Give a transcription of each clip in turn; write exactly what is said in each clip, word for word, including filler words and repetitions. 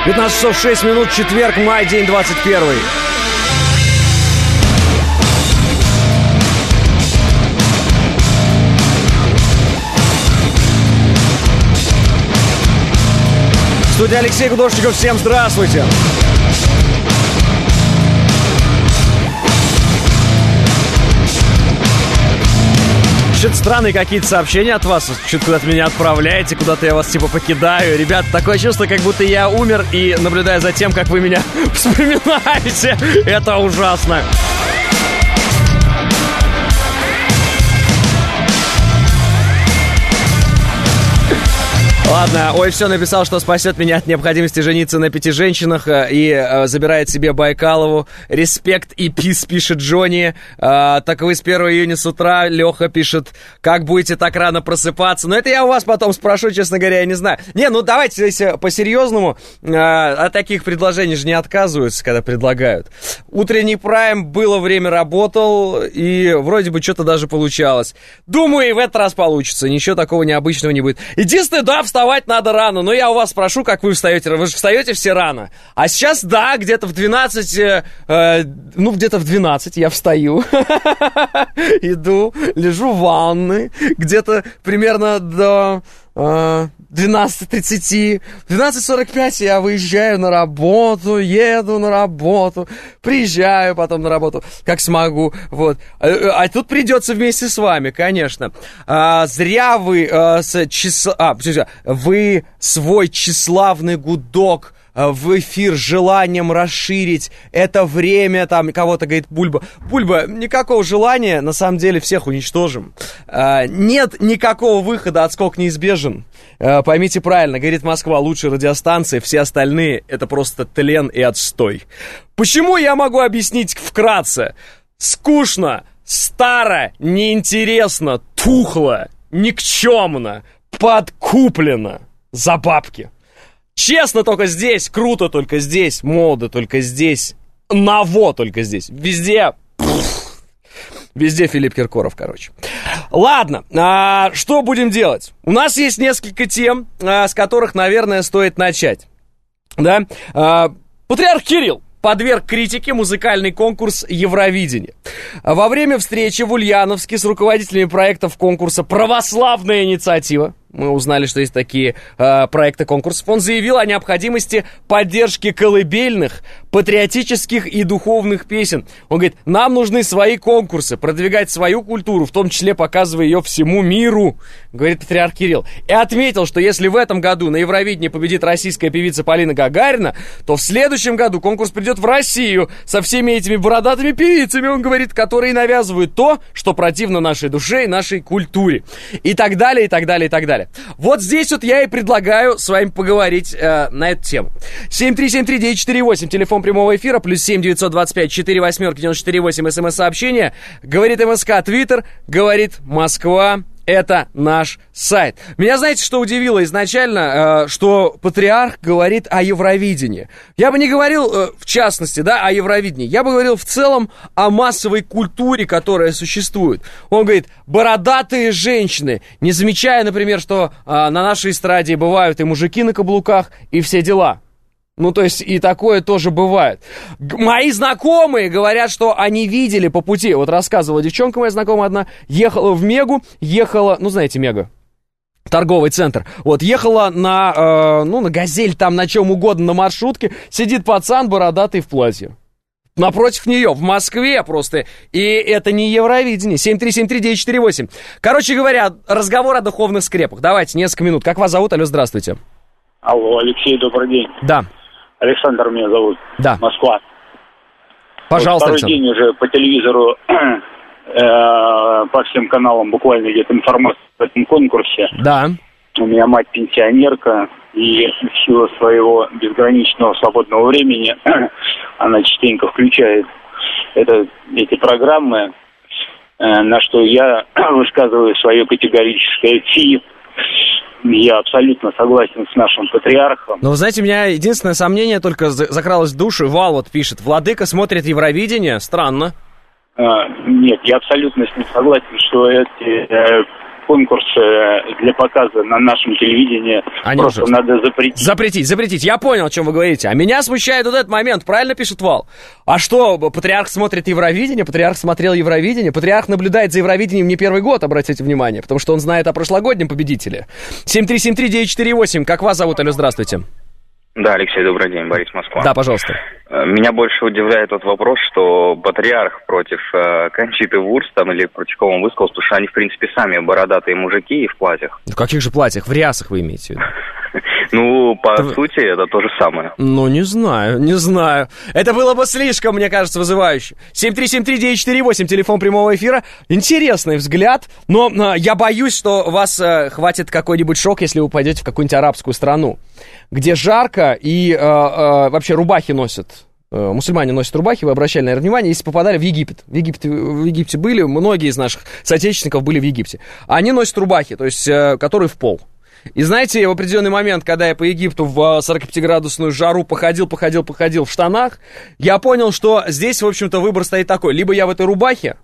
пятнадцать часов шесть минут, четверг, май, день двадцать первый. Студия Алексей Гудошников, всем здравствуйте. Что-то странные какие-то сообщения от вас. Что-то куда-то меня отправляете, куда-то я вас типа покидаю. Ребят, такое чувство, как будто я умер и наблюдаю за тем, как вы меня вспоминаете. Это ужасно. Ладно, ой, все, написал, что спасет меня от необходимости жениться на пяти женщинах и э, забирает себе Байкалову. Респект и пис, пишет Джонни. Э, так вы с первого июня с утра, Леха пишет, как будете так рано просыпаться. Но это я у вас потом спрошу, честно говоря, я не знаю. Не, ну давайте здесь по-серьезному. Э, от таких предложений же не отказываются, когда предлагают. Утренний прайм, было время, работал, и вроде бы что-то даже получалось. Думаю, и в этот раз получится, ничего такого необычного не будет. Единственное, да, вставать надо рано, но я у вас спрошу, как вы встаете. Вы же встаете все рано. А сейчас, да, где-то в двенадцать, э, э, ну, где-то в двенадцать я встаю, иду, лежу в ванной, где-то примерно до э, двенадцать тридцать. В двенадцать сорок пять я выезжаю на работу, еду на работу, приезжаю потом на работу, как смогу, вот. А, а тут придется вместе с вами, конечно. А, зря вы а, с числа... А, вы свой тщеславный гудок в эфир желанием расширить это время, там, кого-то говорит Бульба. Бульба, никакого желания, на самом деле, всех уничтожим. А, нет никакого выхода, отскок неизбежен. А, поймите правильно, говорит Москва, лучшая радиостанция, все остальные это просто тлен и отстой. Почему, я могу объяснить вкратце. Скучно, старо, неинтересно, тухло, никчемно, подкуплено за бабки. Честно, только здесь, круто только здесь, молодо только здесь, ново только здесь. Везде, пфф, везде Филипп Киркоров, короче. Ладно, а, что будем делать? У нас есть несколько тем, а, с которых, наверное, стоит начать. Да? А, Патриарх Кирилл подверг критике музыкальный конкурс Евровидения. Во время встречи в Ульяновске с руководителями проектов конкурса «Православная инициатива», мы узнали, что есть такие э, проекты конкурсов, он заявил о необходимости поддержки колыбельных, патриотических и духовных песен. Он говорит, нам нужны свои конкурсы, продвигать свою культуру, в том числе показывая ее всему миру, говорит Патриарх Кирилл. И отметил, что если в этом году на Евровидении победит российская певица Полина Гагарина, то в следующем году конкурс придет в Россию со всеми этими бородатыми певицами, он говорит, которые навязывают то, что противно нашей душе и нашей культуре. И так далее, и так далее, и так далее. Вот здесь вот я и предлагаю с вами поговорить э, на эту тему. семь три семь три девять четыре восемь, телефон прямого эфира, плюс семь девятьсот двадцать пять четыре восемь девяносто четыре восемь, смс-сообщение. Говорит МСК, Твиттер, говорит Москва. Это наш сайт. Меня, знаете, что удивило изначально, э, что Патриарх говорит о Евровидении. Я бы не говорил, э, в частности, да, о Евровидении. Я бы говорил в целом о массовой культуре, которая существует. Он говорит, бородатые женщины, не замечая, например, что э, на нашей эстраде бывают и мужики на каблуках, и все дела. Ну, то есть, и такое тоже бывает. Г- мои знакомые говорят, что они видели по пути. Вот рассказывала девчонка моя знакомая одна, ехала в Мегу, ехала, ну, знаете, Мега, торговый центр. Вот, ехала на, э, ну, на Газель, там, на чем угодно, на маршрутке. Сидит пацан бородатый в платье. Напротив нее, в Москве просто. И это не Евровидение. семь три семь три девять четыре восемь. Короче говоря, разговор о духовных скрепах. Давайте, несколько минут. Как вас зовут? Алло, здравствуйте. Алло, Алексей, добрый день. Да. Александр меня зовут. Да. Москва. Пожалуйста, вот второй Александр. день уже по телевизору, э, по всем каналам буквально идет информация об этом конкурсе. Да. У меня мать пенсионерка, и в силу своего безграничного свободного времени она частенько включает это, эти программы, э, на что я высказываю свое категорическое «фи». Я абсолютно согласен с нашим патриархом. Но, вы знаете, у меня единственное сомнение только закралось в душу. Вал вот пишет, Владыка смотрит Евровидение? Странно. А, нет, я абсолютно с ним согласен, что эти э, конкурсы для показа на нашем телевидении Они просто уже... надо запретить. Запретить, запретить. Я понял, о чем вы говорите. А меня смущает вот этот момент. Правильно пишет Вал? А что, патриарх смотрит Евровидение? Патриарх смотрел Евровидение? Патриарх наблюдает за Евровидением не первый год, обратите внимание, потому что он знает о прошлогоднем победителе. семь три семь три девять четыре восемь. Как вас зовут? Алло, здравствуйте. Да, Алексей, добрый день, Борис, Москва. Да, пожалуйста. Меня больше удивляет тот вопрос, что патриарх против э, Кончиты Вурст там, или против кого он высказался, потому что они, в принципе, сами бородатые мужики и в платьях. В каких же платьях? В рясах вы имеете в виду? Ну, по сути, это то же самое. Ну, не знаю, не знаю. Это было бы слишком, мне кажется, вызывающе. семь три семь три девять четыре восемь, телефон прямого эфира. Интересный взгляд, но э, я боюсь, что вас э, хватит какой-нибудь шок, если вы пойдете в какую-нибудь арабскую страну, где жарко и э, э, вообще рубахи носят. Э, мусульмане носят рубахи, вы обращали, наверное, внимание, если попадали в Египет. В Египте, в Египте были, многие из наших соотечественников были в Египте. Они носят рубахи, то есть, э, которые в пол. И знаете, в определенный момент, когда я по Египту в сорокапятиградусную жару походил, походил, походил в штанах, я понял, что здесь, в общем-то, выбор стоит такой. Либо я в этой рубахе,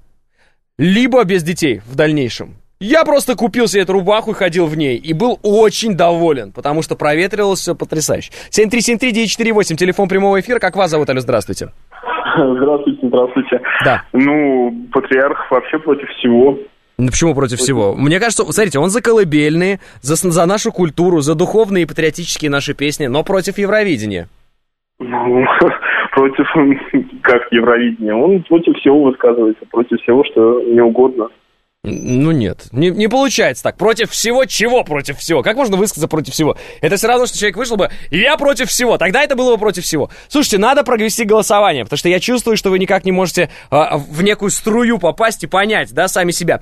либо без детей в дальнейшем. Я просто купил себе эту рубаху и ходил в ней. И был очень доволен, потому что проветривалось все потрясающе. семь три семь три девять четыре восемь, телефон прямого эфира. Как вас зовут, алло, здравствуйте. Здравствуйте, здравствуйте. Да. Ну, патриарх вообще против всего. Ну, почему против всего? Мне кажется, смотрите, он за колыбельные, за, за нашу культуру, за духовные и патриотические наши песни, но против Евровидения. Ну, против, как Евровидения? Он против всего высказывается, против всего, что не угодно. Ну нет, не, не получается так. Против всего чего против всего? Как можно высказаться против всего? Это все равно, что человек вышел бы, я против всего. Тогда это было бы против всего. Слушайте, надо провести голосование, потому что я чувствую, что вы никак не можете а, в некую струю попасть и понять, да, сами себя.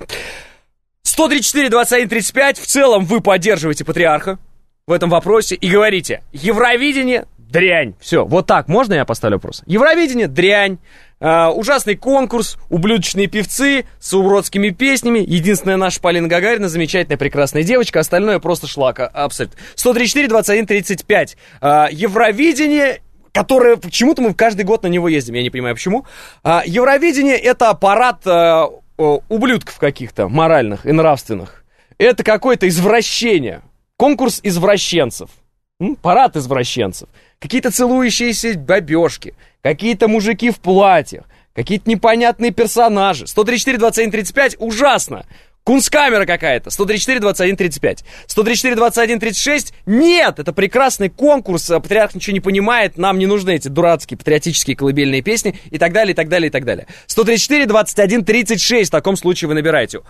сто тридцать четыре двадцать один тридцать пять. В целом вы поддерживаете патриарха в этом вопросе и говорите, Евровидение — дрянь. Все, вот так, можно я поставлю вопрос? Евровидение — дрянь. Uh, ужасный конкурс, ублюдочные певцы с уродскими песнями. Единственная наша Полина Гагарина, замечательная, прекрасная девочка. Остальное просто шлака, абсолютно. сто тридцать четыре двадцать один тридцать пять. uh, Евровидение, которое, почему-то мы каждый год на него ездим, я не понимаю почему. uh, Евровидение — это аппарат uh, uh, ублюдков каких-то моральных и нравственных. Это какое-то извращение. Конкурс извращенцев. М? Парад извращенцев. Какие-то целующиеся бабешки, какие-то мужики в платьях, какие-то непонятные персонажи. сто тридцать четыре двадцать один тридцать пять, ужасно. Кунсткамера какая-то. сто тридцать четыре двадцать один тридцать пять. сто тридцать четыре двадцать один тридцать шесть. Нет, это прекрасный конкурс. Патриарх ничего не понимает. Нам не нужны эти дурацкие патриотические колыбельные песни. И так далее, и так далее, и так далее. сто тридцать четыре двадцать один тридцать шесть. В таком случае вы набираете.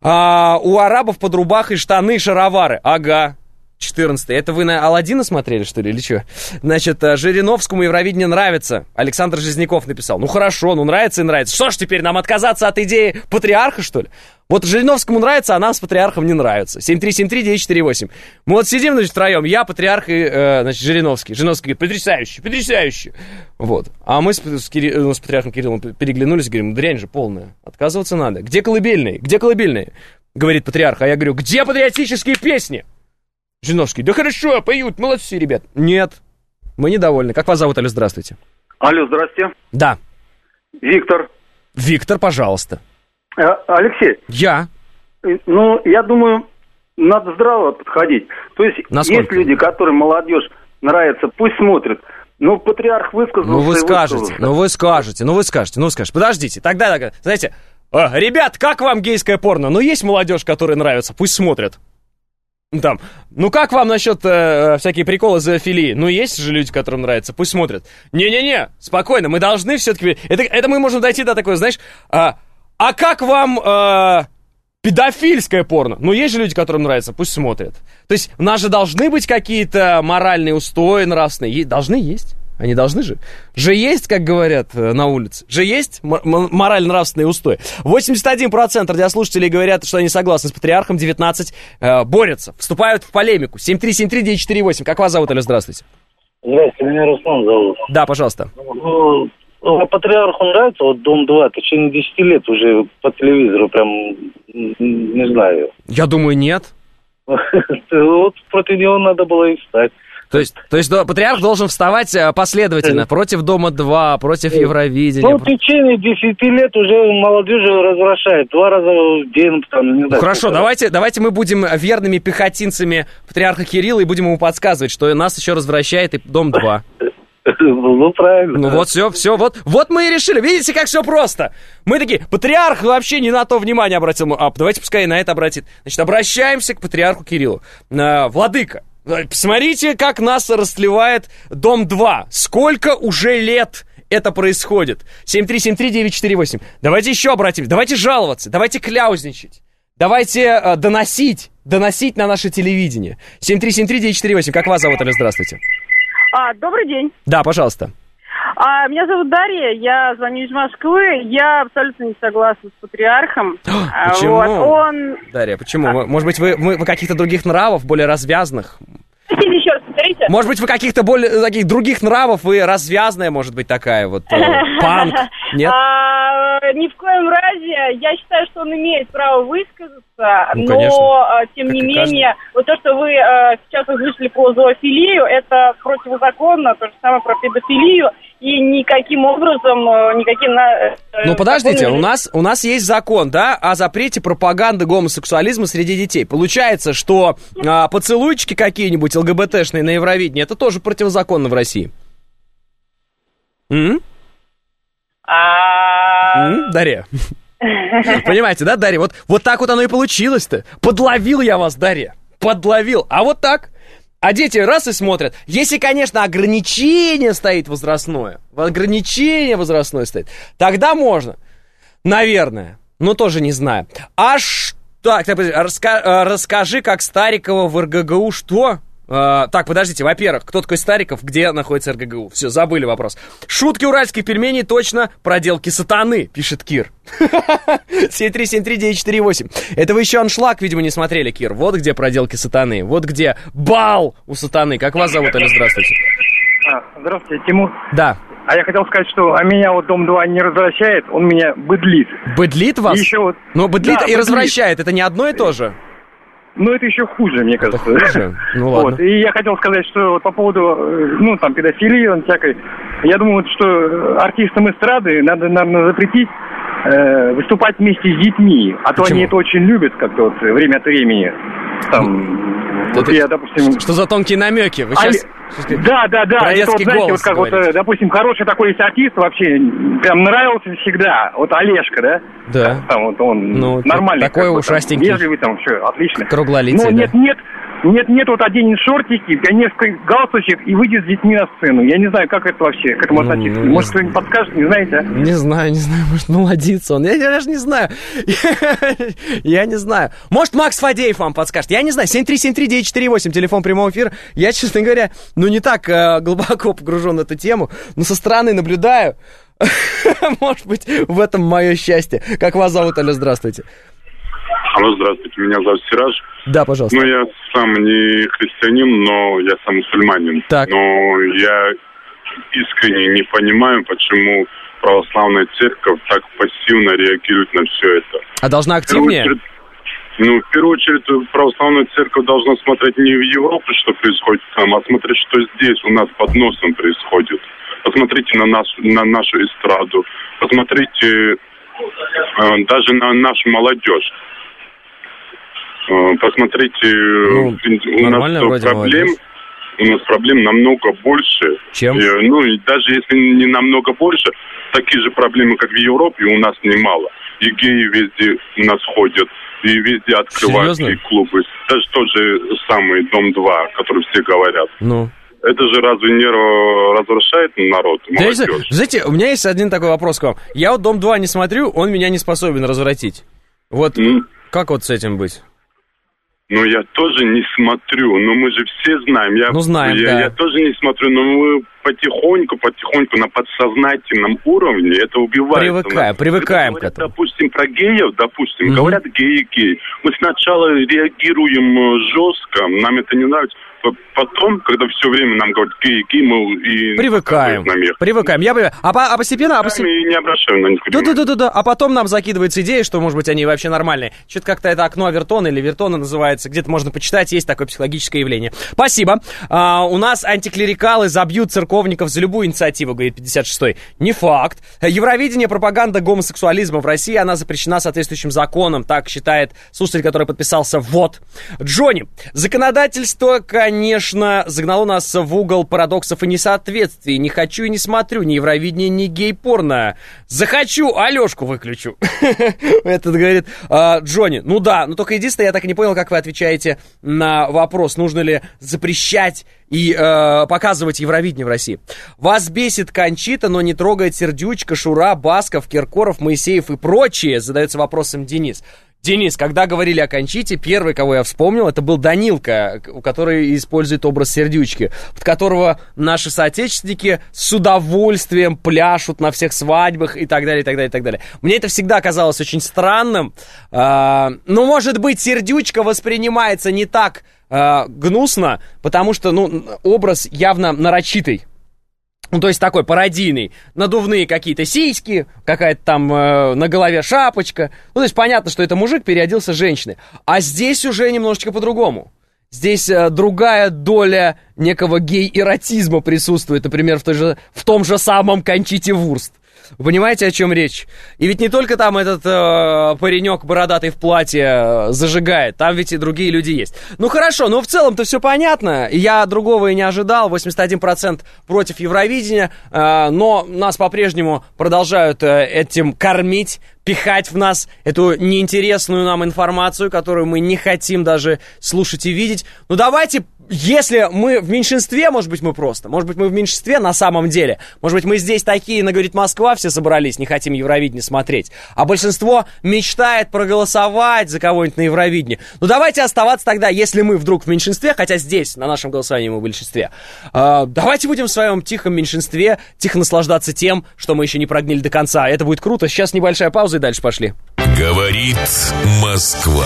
А, у арабов под рубахой штаны, шаровары. Ага. четырнадцатый. Это вы на Аладдина смотрели, что ли, или что? Значит, Жириновскому Евровидение нравится. Александр Жизняков написал. Ну хорошо, ну нравится и нравится. Что ж теперь, нам отказаться от идеи патриарха, что ли? Вот Жириновскому нравится, а нам с патриархом не нравится. семь три семь три девять четыре восемь. Мы вот сидим, значит, втроем. Я, патриарх и, э, значит, Жириновский. Жириновский говорит, потрясающе, потрясающе. Вот. А мы с, с, Кири... с патриархом Кириллом переглянулись и говорим, дрянь же полная. Отказываться надо. Где колыбельные? Где колыбельные? Говорит патриарх. А я говорю, где патриотические песни? Жириновский, да хорошо, поют, молодцы, ребят. Нет, мы недовольны. Как вас зовут, алло, здравствуйте. Алло, здрасте. Да. Виктор. Виктор, пожалуйста. А, Алексей. Я. Ну, я думаю, надо здраво подходить. То есть Насколько? Есть люди, которым молодежь нравится, пусть смотрят. Ну, патриарх высказался. Ну, вы скажете, высказался. ну, вы скажете, ну, вы скажете, ну, вы скажете. Подождите, тогда, тогда знаете, э, ребят, как вам гейское порно? Ну, есть молодежь, которой нравится, пусть смотрят. Там, ну как вам насчет э, всякие приколы зоофилии? Ну есть же люди, которым нравится, пусть смотрят. Не-не-не, спокойно, мы должны все-таки... Это, это мы можем дойти до такой, знаешь... А, а как вам э, педофильское порно? Ну есть же люди, которым нравится, пусть смотрят. То есть у нас же должны быть какие-то моральные устои нравственные. Е- должны есть. Они должны же. Же есть, как говорят на улице. Же есть м- м- морально-нравственные устои. восемьдесят один процент радиослушателей говорят, что они согласны с патриархом. девятнадцать процентов э, борются, вступают в полемику. семь три семь три девять четыре восемь. Как вас зовут, алло, здравствуйте. Здравствуйте, меня Руслан зовут. Да, пожалуйста. Ну, патриарху нравится, вот Дом-два, в течение десяти лет уже по телевизору прям, не знаю. Я думаю, нет. Вот против него надо было и встать. То есть, то есть патриарх должен вставать последовательно против Дома-два, против Евровидения. Ну, в течение десяти лет уже молодежь развращает. Два раза в день, там, не знаю. Ну, хорошо, давайте, давайте мы будем верными пехотинцами патриарха Кирилла и будем ему подсказывать, что нас еще развращает и Дом-два. Ну, правильно. Ну, вот все, все, вот, вот мы и решили. Видите, как все просто. Мы такие, патриарх вообще не на то внимание обратил. А, давайте пускай на это обратит. Значит, обращаемся к патриарху Кириллу. А, владыка, посмотрите, как нас растлевает Дом-два. Сколько уже лет это происходит? семь три семь три девять четыре восемь. Давайте еще обратимся. Давайте жаловаться. Давайте кляузничать. Давайте э, доносить. Доносить на наше телевидение. семь три семь три девять четыре восемь. Как вас зовут, Оля? Здравствуйте. А, добрый день. Да, пожалуйста. А, меня зовут Дарья, я звоню из Москвы. Я абсолютно не согласна с патриархом. Почему? Вот, он... Дарья, почему? Может быть, вы, вы каких-то других нравов, более развязных? Хотите еще раз повторите? Может быть, вы каких-то более таких других нравов, вы развязная, может быть, такая вот, э, панк, нет? А, ни в коем разе. Я считаю, что он имеет право высказаться, ну, но, конечно. тем Как не и менее, вот то, что вы э, сейчас услышали про зоофилию, это противозаконно, то же самое про педофилию, и никаким образом, никаким... Э, ну, подождите, законом... у нас, у нас есть закон, да, о запрете пропаганды гомосексуализма среди детей. Получается, что э, поцелуйчики какие-нибудь ЛГБТшные на Евровидении, это тоже противозаконно в России. М? М? Дарья. Понимаете, да, Дарья? Вот, вот так вот оно и получилось-то. Подловил я вас, Дарья. Подловил. А вот так. А дети раз и смотрят. Если, конечно, ограничение стоит возрастное, ограничение возрастное стоит, тогда можно. Наверное. Но тоже не знаю. Аж... Так, так раска... расскажи, как Старикова в РГГУ что? А, так, подождите, во-первых, кто такой Стариков, где находится РГГУ? Все, забыли вопрос. Шутки уральских пельменей точно проделки сатаны, пишет Кир. семь три семь три девять четыре восемь. Это вы еще аншлаг, видимо, не смотрели, Кир. Вот где проделки сатаны, вот где бал у сатаны. Как вас зовут, Оля? Здравствуйте. А, здравствуйте, Тимур. Да. А я хотел сказать, что а меня вот Дом-два не развращает, он меня быдлит. Быдлит вас? И еще вот... Но быдлит да, и быдлит. Развращает, это не одно и то же? Ну, это еще хуже, мне кажется. Это хуже? Ну, ладно. Вот. И я хотел сказать, что вот по поводу, ну, там, педофилии, он всякой, я думаю, вот, что артистам эстрады надо, наверное, запретить э, выступать вместе с детьми. А то Почему? они это очень любят как-то вот время от времени. Там... Вот это, я, допустим... Что за тонкие намеки? Вы сейчас... А, да, да, да. Про Это, вот, знаете, голос вот как говорите. вот, допустим, хороший такой есть артист вообще, прям нравился всегда. Вот Олежка, да? Да. Там вот он ну, нормальный. такой как бы, ушастенький. Там, вежливый, там, все, отлично. Круглолицый, Но да. нет, нет, нет, нет, вот оденет шортики, пионерский галстучек и выйдет с детьми на сцену. Я не знаю, как это вообще, к этому ну, относиться. Ну, может, кто-нибудь подскажет, не знаете, а? Не знаю, не знаю, может, молодится он. Я, я даже не знаю. Я не знаю. Может, Макс Фадеев вам подскажет. Я не знаю. семь три семь три девять четыре восемь, телефон прямого эфира. Я, честно говоря, ну, не так э, глубоко погружен в эту тему, но со стороны наблюдаю. Может быть, в этом мое счастье. Как вас зовут, Оля? Здравствуйте. Алло, здравствуйте, меня зовут Сираж. Да, пожалуйста. Ну, я сам не христианин, но я сам мусульманин. Так. Но я искренне не понимаю, почему православная церковь так пассивно реагирует на все это. А должна активнее? В очередь, ну, в первую очередь, православная церковь должна смотреть не в Европу, что происходит там, а смотреть, что здесь у нас под носом происходит. Посмотрите на, нас, на нашу эстраду, посмотрите э, даже на нашу молодежь. Посмотрите, ну, у нас проблем, у нас проблем намного больше. Чем? И, ну, и даже если не намного больше, такие же проблемы, как в Европе, у нас немало. И геи везде у нас ходят, и везде открывают клубы. Даже тот же самый Дом-два, который все говорят. Ну. Это же разве не разрушает народ, молодежь? Да, знаете, у меня есть один такой вопрос к вам. Я вот Дом-два не смотрю, он меня не способен развратить. Вот mm. как вот с этим быть? Ну, я тоже не смотрю, но мы же все знаем. Я, ну, знаем, я, да. Я тоже не смотрю, но мы потихоньку, потихоньку на подсознательном уровне это убивается. Привыкаем, привыкаем говорят, к этому. Допустим, про геев, допустим, угу. говорят геи-гей. Мы сначала реагируем жестко, нам это не нравится. Потом, когда все время нам говорят гей-гей, мы и... Привыкаем, привыкаем. Я понимаю. А, по, а постепенно... А постепенно... И не обращаем на них внимания. Да-да-да. А потом нам закидывается идея, что, может быть, они вообще нормальные. Что-то как-то это окно Авертона или Вертона называется. Где-то можно почитать, есть такое психологическое явление. Спасибо. А, у нас антиклерикалы забьют церковников за любую инициативу, говорит пятьдесят шестой. Не факт. Евровидение, пропаганда гомосексуализма в России, она запрещена соответствующим законом. Так считает слушатель, который подписался. Вот. Джонни, законодательство, конечно, загнало нас в угол парадоксов и несоответствий. Не хочу и не смотрю ни Евровидение, ни гей-порно. Захочу, Алешку выключу. Этот говорит Джонни. Ну да, но только единственное, я так и не понял, как вы отвечаете на вопрос, нужно ли запрещать и э, показывать Евровидение в России. Вас бесит Кончита, но не трогает Сердючка, Шура, Басков, Киркоров, Моисеев и прочие, задается вопросом Денис. Денис, когда говорили о Кончите, первый, кого я вспомнил, это был Данилка, который использует образ Сердючки, под которого наши соотечественники с удовольствием пляшут на всех свадьбах и так далее, и так далее, и так далее. Мне это всегда казалось очень странным. А, ну, может быть, Сердючка воспринимается не так а, гнусно, потому что, ну, образ явно нарочитый. Ну, то есть такой пародийный, надувные какие-то сиськи, какая-то там э, на голове шапочка. Ну, то есть понятно, что это мужик переоделся женщиной. А здесь уже немножечко по-другому. Здесь э, другая доля некого гей-эротизма присутствует, например, в, той же, в том же самом Кончите Вурст. Вы понимаете, о чем речь? И ведь не только там этот э, паренек бородатый в платье э, зажигает, там ведь и другие люди есть. Ну хорошо, но в целом-то все понятно. Я другого и не ожидал. восемьдесят один процент против Евровидения, э, но нас по-прежнему продолжают э, этим кормить, пихать в нас эту неинтересную нам информацию, которую мы не хотим даже слушать и видеть. Ну давайте, если мы в меньшинстве, может быть, мы просто, может быть, мы в меньшинстве на самом деле, может быть, мы здесь такие, на, говорит, Москва, все собрались, не хотим Евровидение смотреть, а большинство мечтает проголосовать за кого-нибудь на Евровидении. Ну давайте оставаться тогда, если мы вдруг в меньшинстве, хотя здесь, на нашем голосовании мы в большинстве, э, давайте будем в своем тихом меньшинстве, тихо наслаждаться тем, что мы еще не прогнили до конца. Это будет круто. Сейчас небольшая пауза и дальше пошли. Говорит Москва.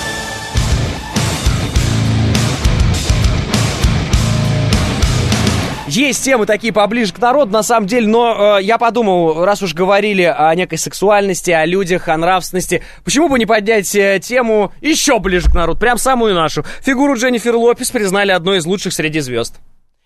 Есть темы такие поближе к народу, на самом деле, но э, я подумал, раз уж говорили о некой сексуальности, о людях, о нравственности, почему бы не поднять э, тему еще ближе к народу, прям самую нашу. Фигуру Дженнифер Лопес признали одной из лучших среди звезд.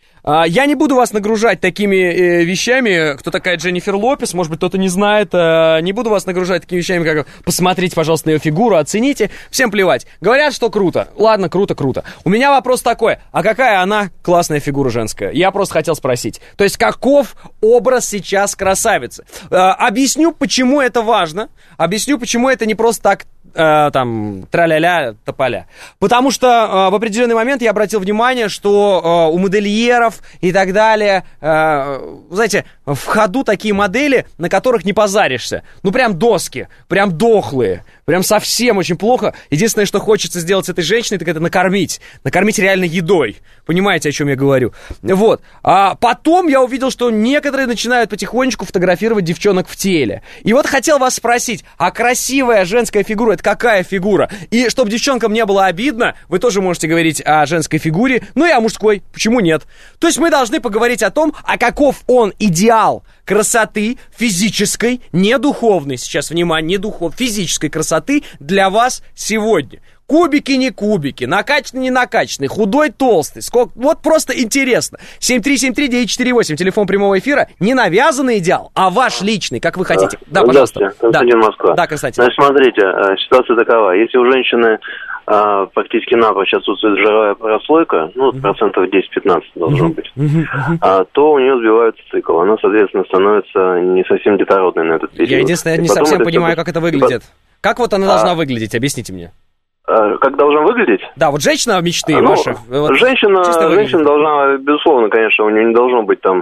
Я не буду вас нагружать такими э, вещами, кто такая Дженнифер Лопес, может быть, кто-то не знает, э, не буду вас нагружать такими вещами, как посмотрите, пожалуйста, на ее фигуру, оцените, всем плевать. Говорят, что круто, ладно, круто, круто. У меня вопрос такой, а какая она классная фигура женская? Я просто хотел спросить. То есть, каков образ сейчас красавицы? Э, объясню, почему это важно, объясню, почему это не просто так, э, там, тра-ля-ля, тополя. Потому что э, в определенный момент я обратил внимание, что э, у модельеров и так далее, э, знаете, в ходу такие модели, на которых не позаришься. Ну, прям доски, прям дохлые, прям совсем очень плохо. Единственное, что хочется сделать с этой женщиной, так это накормить. Накормить реально едой. Понимаете, о чем я говорю? Вот. А потом я увидел, что некоторые начинают потихонечку фотографировать девчонок в теле. И вот хотел вас спросить, а красивая женская фигура, это какая фигура? И чтобы девчонкам не было обидно, вы тоже можете говорить о женской фигуре, ну и о мужской. Почему нет? То есть мы должны поговорить о том, а каков он идеал красоты физической, не духовной, сейчас, внимание, не духовной, физической красоты для вас сегодня. Кубики, не кубики, накачанный, не накачанный, худой, толстый. Сколько... Вот просто интересно. семь три семь три девять четыре восемь, телефон прямого эфира. Не навязанный идеал, а ваш личный, как вы хотите. Да, пожалуйста. Константин, да. Москва. Да, Константин. Значит, смотрите, ситуация такова. Если у женщины а, практически напрочь отсутствует жировая прослойка, ну, mm-hmm. процентов десять-пятнадцать должно mm-hmm. быть, mm-hmm. А, то у нее сбивается цикл. Она, соответственно, становится не совсем детородной на этот период. Я единственное, не совсем понимаю, как это выглядит. Как вот она а... должна выглядеть? Объясните мне. Как должна выглядеть? Да, вот женщина мечты ну, ваша. Вот женщина, женщина должна, безусловно, конечно, у нее не должно быть там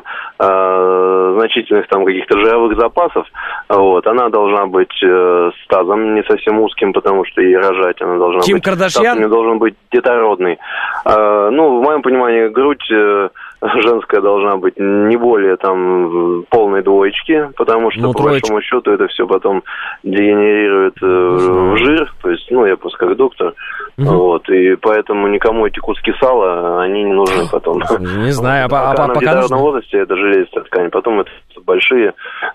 э, значительных там каких-то жировых запасов. Вот, она должна быть э, с тазом не совсем узким, потому что ей рожать она должна Ким быть. Кардашьян? Таз у нее должен быть детородный. Э, ну, в моем понимании, грудь э, женская должна быть не более там полной двоечки, потому что, ну, по троечка. Большому счету, это все потом дегенерирует э, в жир, то есть, ну, я просто как доктор, угу. вот, и поэтому никому эти куски сала, они не нужны потом. Не знаю, а, пока а, на пока гитарном нужно... возрасте это железистая ткань, потом это большие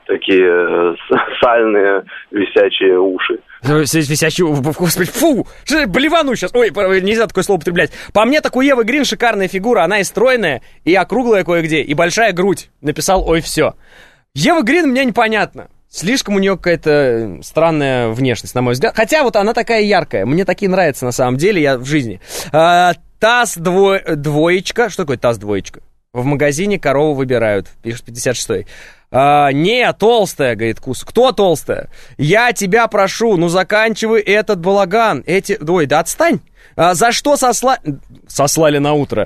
такие сальные висячие уши. Висячие, господи, фу, что блевану сейчас, ой, нельзя такое слово употреблять. По мне, так у Евы Грин шикарная фигура, она и стройная, и округлая кое-где, и большая грудь. Написал, ой, все. Ева Грин мне непонятно. Слишком у нее какая-то странная внешность, на мой взгляд. Хотя вот она такая яркая. Мне такие нравятся на самом деле, я в жизни. А, таз дво... двоечка. Что такое таз двоечка? В магазине корову выбирают, пишет пятьдесят шестой. А, не, толстая, говорит Кус. Кто толстая? Я тебя прошу, ну заканчивай этот балаган. Эти... Ой, да отстань. А, за что сосла... сослали на утро?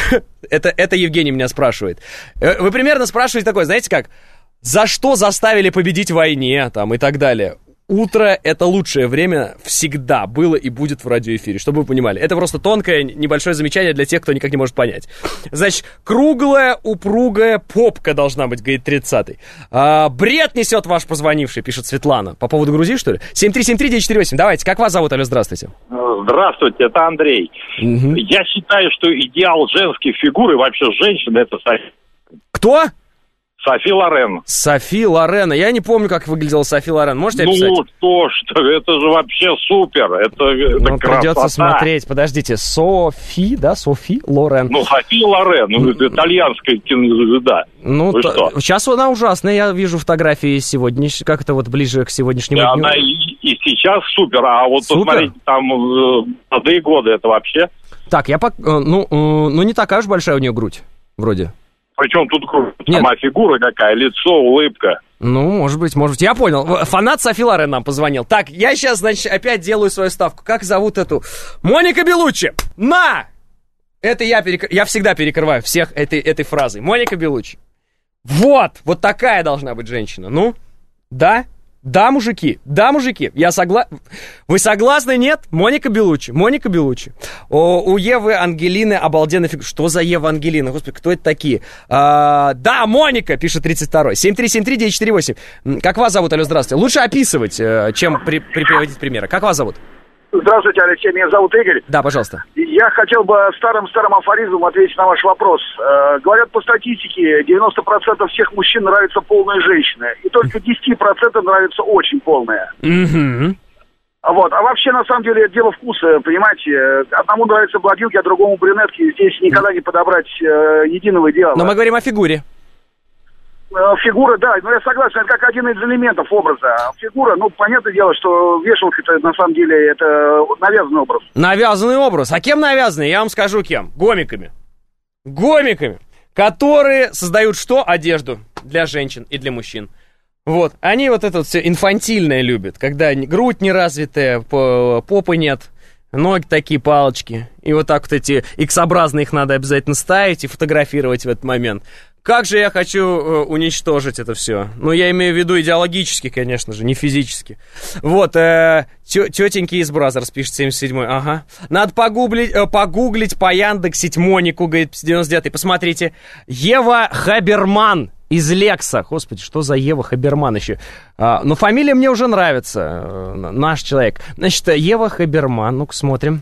это, это Евгений меня спрашивает. Вы примерно спрашиваете такое, знаете как? За что заставили победить в войне, там, и так далее. Утро — это лучшее время всегда было и будет в радиоэфире, чтобы вы понимали. Это просто тонкое, небольшое замечание для тех, кто никак не может понять. Значит, круглая, упругая попка должна быть, говорит тридцатый. А, бред несет ваш позвонивший, пишет Светлана. По поводу Грузии, что ли? семь три семь три девять четыре восемь. Давайте, как вас зовут, алло, здравствуйте. Здравствуйте, это Андрей. Угу. Я считаю, что идеал женской фигуры, вообще женщины, это Софи. Кто? Софи Лорен. Софи Лорен. Я не помню, как выглядела Софи Лорен. Можете описать? Ну, то что, это же вообще супер. Это, это ну, придется смотреть. Подождите, Софи, да, Софи Лорен. Ну, Софи Лорен, ну, это итальянская кинозвезда. Ну, то, что? Сейчас она ужасная. Я вижу фотографии сегодня, как это вот ближе к сегодняшнему да, дню. Она и, и сейчас супер, а вот супер? Посмотрите, там молодые годы, это вообще... Так, я, ну, ну, не такая уж большая у нее грудь, вроде. Причем тут сама фигура какая, лицо, улыбка. Ну, может быть, может быть. Я понял. Фанат Софи Лорен нам позвонил. Так, я сейчас, значит, опять делаю свою ставку. Как зовут эту? Моника Белуччи. На! Это я, перек... я всегда перекрываю всех этой, этой фразой. Моника Белуччи. Вот! Вот такая должна быть женщина. Ну, да? Да, мужики, да, мужики, я согласен. Вы согласны, нет? Моника Белуччи, Моника Белуччи. О, у Евы Ангелины обалденная фигура. Что за Ева Ангелина? Господи, кто это такие? А, да, Моника, пишет тридцать второй. семь три семь три девять четыре восемь. Как вас зовут, алло, здравствуйте. Лучше описывать, чем при, при, приводить примеры. Как вас зовут? Здравствуйте, Алексей, меня зовут Игорь. Да, пожалуйста. Я хотел бы старым-старым афоризмом ответить на ваш вопрос. Э, говорят, по статистике, девяносто процентов всех мужчин нравятся полные женщины, и только десять процентов нравятся очень полные. Mm-hmm. Вот. А вообще, на самом деле, это дело вкуса, понимаете. Одному нравятся блондинки, а другому брюнетки. Здесь никогда не подобрать э, единого идеала. Но мы говорим о фигуре. Фигура, да, ну я согласен, это как один из элементов образа. Фигура, ну, понятное дело, что вешалка-то на самом деле это навязанный образ. Навязанный образ. А кем навязанный? Я вам скажу кем. Гомиками. Гомиками, которые создают что? Одежду для женщин и для мужчин. Вот. Они вот это вот все инфантильное любят, когда грудь неразвитая, попы нет, ноги такие палочки. И вот так вот эти икс-образные их надо обязательно ставить и фотографировать в этот момент. Как же я хочу э, уничтожить это все. Ну, я имею в виду идеологически, конечно же, не физически. Вот, э, тё, тетеньки из Бразерс, пишет семьдесят седьмой. Ага. Надо погуглить, э, погуглить, пояндексить Монику, говорит девяносто девятый. Посмотрите. Ева Хаберман из Лекса. Господи, что за Ева Хаберман еще? А, ну, фамилия мне уже нравится. Э, наш человек. Значит, Ева Хаберман. Ну-ка, смотрим.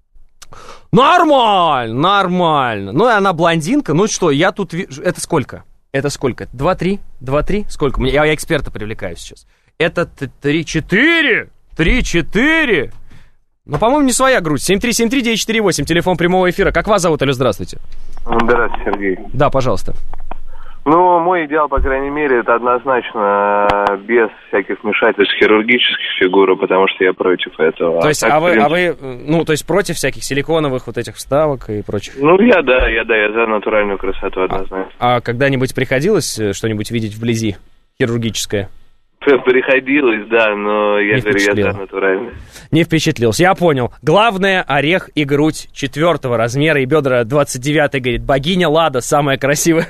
Нормально, нормально. Ну, и она блондинка. Ну, что, я тут вижу... Это сколько? Это сколько? два-три? два-три? Сколько? Я, я эксперта привлекаю сейчас. Это три-четыре? три-четыре? Ну, по-моему, не своя грудь. семь три семь три девять четыре восемь. Телефон прямого эфира. Как вас зовут? Алло, здравствуйте. Здравствуйте, Сергей. Да, пожалуйста. Ну, мой идеал, по крайней мере, это однозначно без всяких вмешательств хирургических фигур, потому что я против этого. То есть, а, а, вы, а вы, ну, то есть против всяких силиконовых вот этих вставок и прочих? Ну, я, да, я, да, я за натуральную красоту однозначно. А, а когда-нибудь приходилось что-нибудь видеть вблизи хирургическое? Приходилось, да, но я не говорю, я за натуральное. Не впечатлился, я понял. Главное, орех и грудь четвертого размера и бедра двадцать девятый, говорит, богиня Лада самая красивая.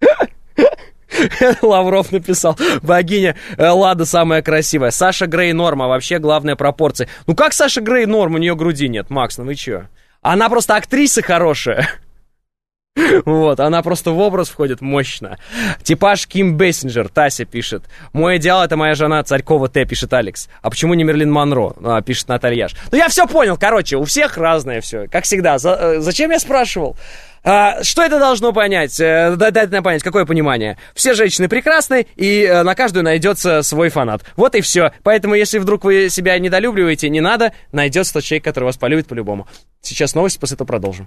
Лавров написал. Богиня Лада самая красивая. Саша Грей норма. Вообще главная пропорция. Ну как Саша Грей норм? У нее груди нет. Макс, ну вы че? Она просто актриса хорошая. Вот, она просто в образ входит мощно. Типаж Ким Бессинджер, Тася пишет. Мой идеал — это моя жена Царькова Т, пишет Алекс. А почему не Мерлин Монро, а, пишет Наталья Яш. Ну, я все понял, короче, у всех разное все. Как всегда. За, зачем я спрашивал? А, что это должно понять? Дать нам понять, какое понимание? Все женщины прекрасны, и а, на каждую найдется свой фанат. Вот и все. Поэтому, если вдруг вы себя недолюбливаете, не надо, найдется тот человек, который вас полюбит по-любому. Сейчас новости, после этого продолжим.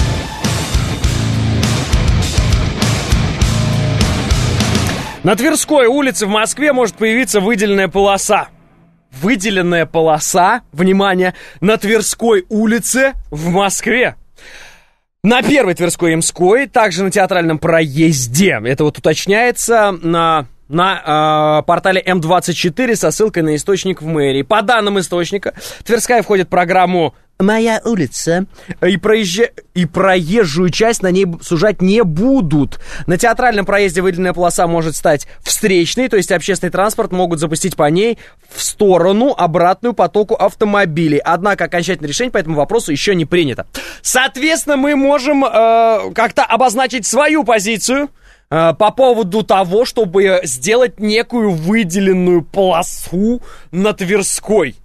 На Тверской улице в Москве может появиться выделенная полоса. Выделенная полоса, внимание, на Тверской улице в Москве. На Первой Тверской и Мской, также на Театральном проезде. Это вот уточняется на, на э, портале эм двадцать четыре со ссылкой на источник в мэрии. По данным источника, Тверская входит в программу «Моя улица», и, проезжа... и проезжую часть на ней сужать не будут. На Театральном проезде выделенная полоса может стать встречной, то есть общественный транспорт могут запустить по ней в сторону, обратную потоку автомобилей. Однако окончательное решение по этому вопросу еще не принято. Соответственно, мы можем э, как-то обозначить свою позицию э, по поводу того, чтобы сделать некую выделенную полосу на Тверской.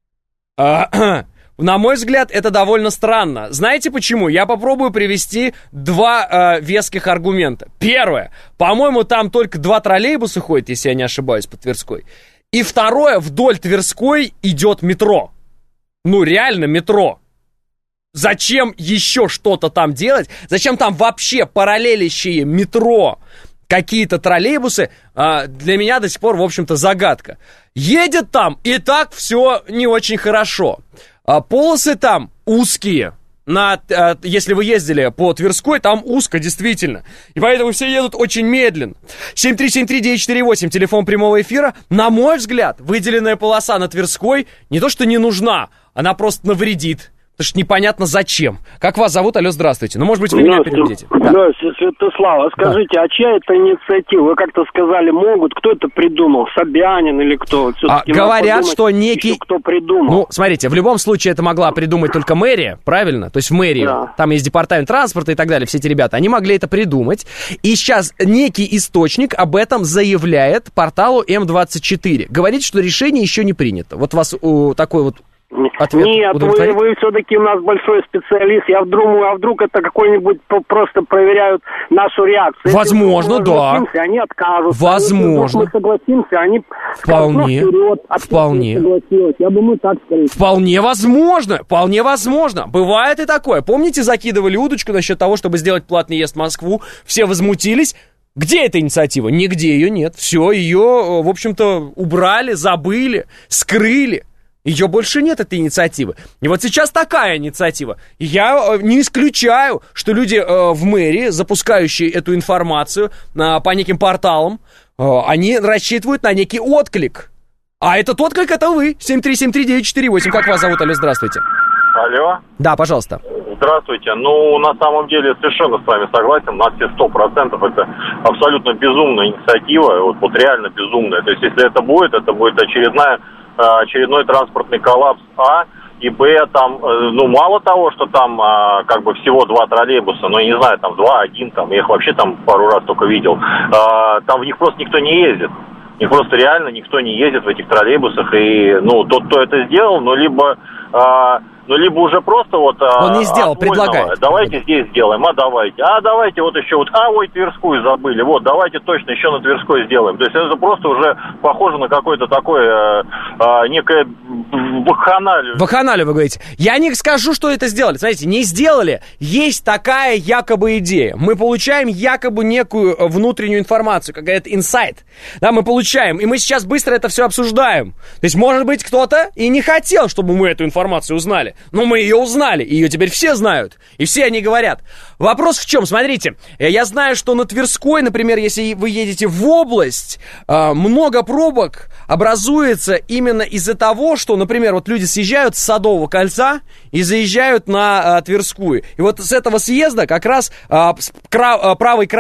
Э, На мой взгляд, это довольно странно. Знаете почему? Я попробую привести два э, веских аргумента. Первое. По-моему, там только два троллейбуса ходят, если я не ошибаюсь, по Тверской. И второе. Вдоль Тверской идет метро. Ну, реально метро. Зачем еще что-то там делать? Зачем там вообще параллелящие метро какие-то троллейбусы? Э, для меня до сих пор, в общем-то, загадка. Едет там, и так все не очень хорошо. А полосы там узкие. На, а, если вы ездили по Тверской, там узко, действительно. И поэтому все едут очень медленно. семь три семь три девять четыре восемь, телефон прямого эфира. На мой взгляд, выделенная полоса на Тверской не то что не нужна, она просто навредит. Потому что непонятно зачем. Как вас зовут? Алло, здравствуйте. Ну, может быть, вы меня переведете. Да. Здравствуйте, Святослав. Скажите, а чья это инициатива? Вы как-то сказали, могут. Кто это придумал? Собянин или кто? А, говорят, что некий... Еще кто придумал. Ну, смотрите, в любом случае это могла придумать только мэрия, правильно? То есть в мэрии. Да. Там есть департамент транспорта и так далее. Все эти ребята, они могли это придумать. И сейчас некий источник об этом заявляет порталу эм двадцать четыре. Говорит, что решение еще не принято. Вот у вас у, такой вот... Ответ Нет, вы, вы все-таки у нас большой специалист. Я вдруг, а вдруг это какой-нибудь просто проверяют нашу реакцию. Возможно, Если мы да. согласимся, они откажутся. Возможно. Если мы согласимся, они вполне, вперед, а вполне. Я думаю, так скорее. Вполне возможно, вполне возможно. Бывает и такое. Помните, закидывали удочку насчет того, чтобы сделать платный въезд в Москву? Все возмутились. Где эта инициатива? Нигде ее нет. Все, ее, в общем-то, убрали, забыли, скрыли. Ее больше нет, этой инициативы. И вот сейчас такая инициатива. Я не исключаю, что люди э, в мэрии, запускающие эту информацию э, по неким порталам, э, они рассчитывают на некий отклик. А этот отклик — это вы. семь три семь три девять четыре восемь. Как вас зовут? Алло, здравствуйте. Алло. Да, пожалуйста. Здравствуйте. Ну, на самом деле, совершенно с вами согласен. На все сто процентов это абсолютно безумная инициатива. Вот, вот реально безумная. То есть, если это будет, это будет очередная... очередной транспортный коллапс, а, и, б, там, ну, мало того, что там, а, как бы, всего два троллейбуса, ну, я не знаю, там, два, один, там, я их вообще там пару раз только видел, а, там в них просто никто не ездит, в них просто реально никто не ездит в этих троллейбусах, и, ну, тот, кто это сделал, ну, либо... А, ну, либо уже просто вот... Он не сделал, предлагает. Давайте здесь сделаем, а давайте. А давайте вот еще вот, а ой, Тверскую забыли. Вот, давайте точно еще на Тверской сделаем. То есть это просто уже похоже на какое-то такое, а, некое вакханалию. Вакханалию, вы говорите. Я не скажу, что это сделали. Смотрите, не сделали. Есть такая якобы идея. Мы получаем якобы некую внутреннюю информацию, какая-то инсайт. Да, мы получаем, и мы сейчас быстро это все обсуждаем. То есть, может быть, кто-то и не хотел, чтобы мы эту информацию узнали. Но мы ее узнали, и ее теперь все знают, и все они говорят. Вопрос в чем? Смотрите, я знаю, что на Тверской, например, если вы едете в область, много пробок образуется именно из-за того, что, например, вот люди съезжают с Садового кольца и заезжают на Тверскую. И вот с этого съезда как раз правый край...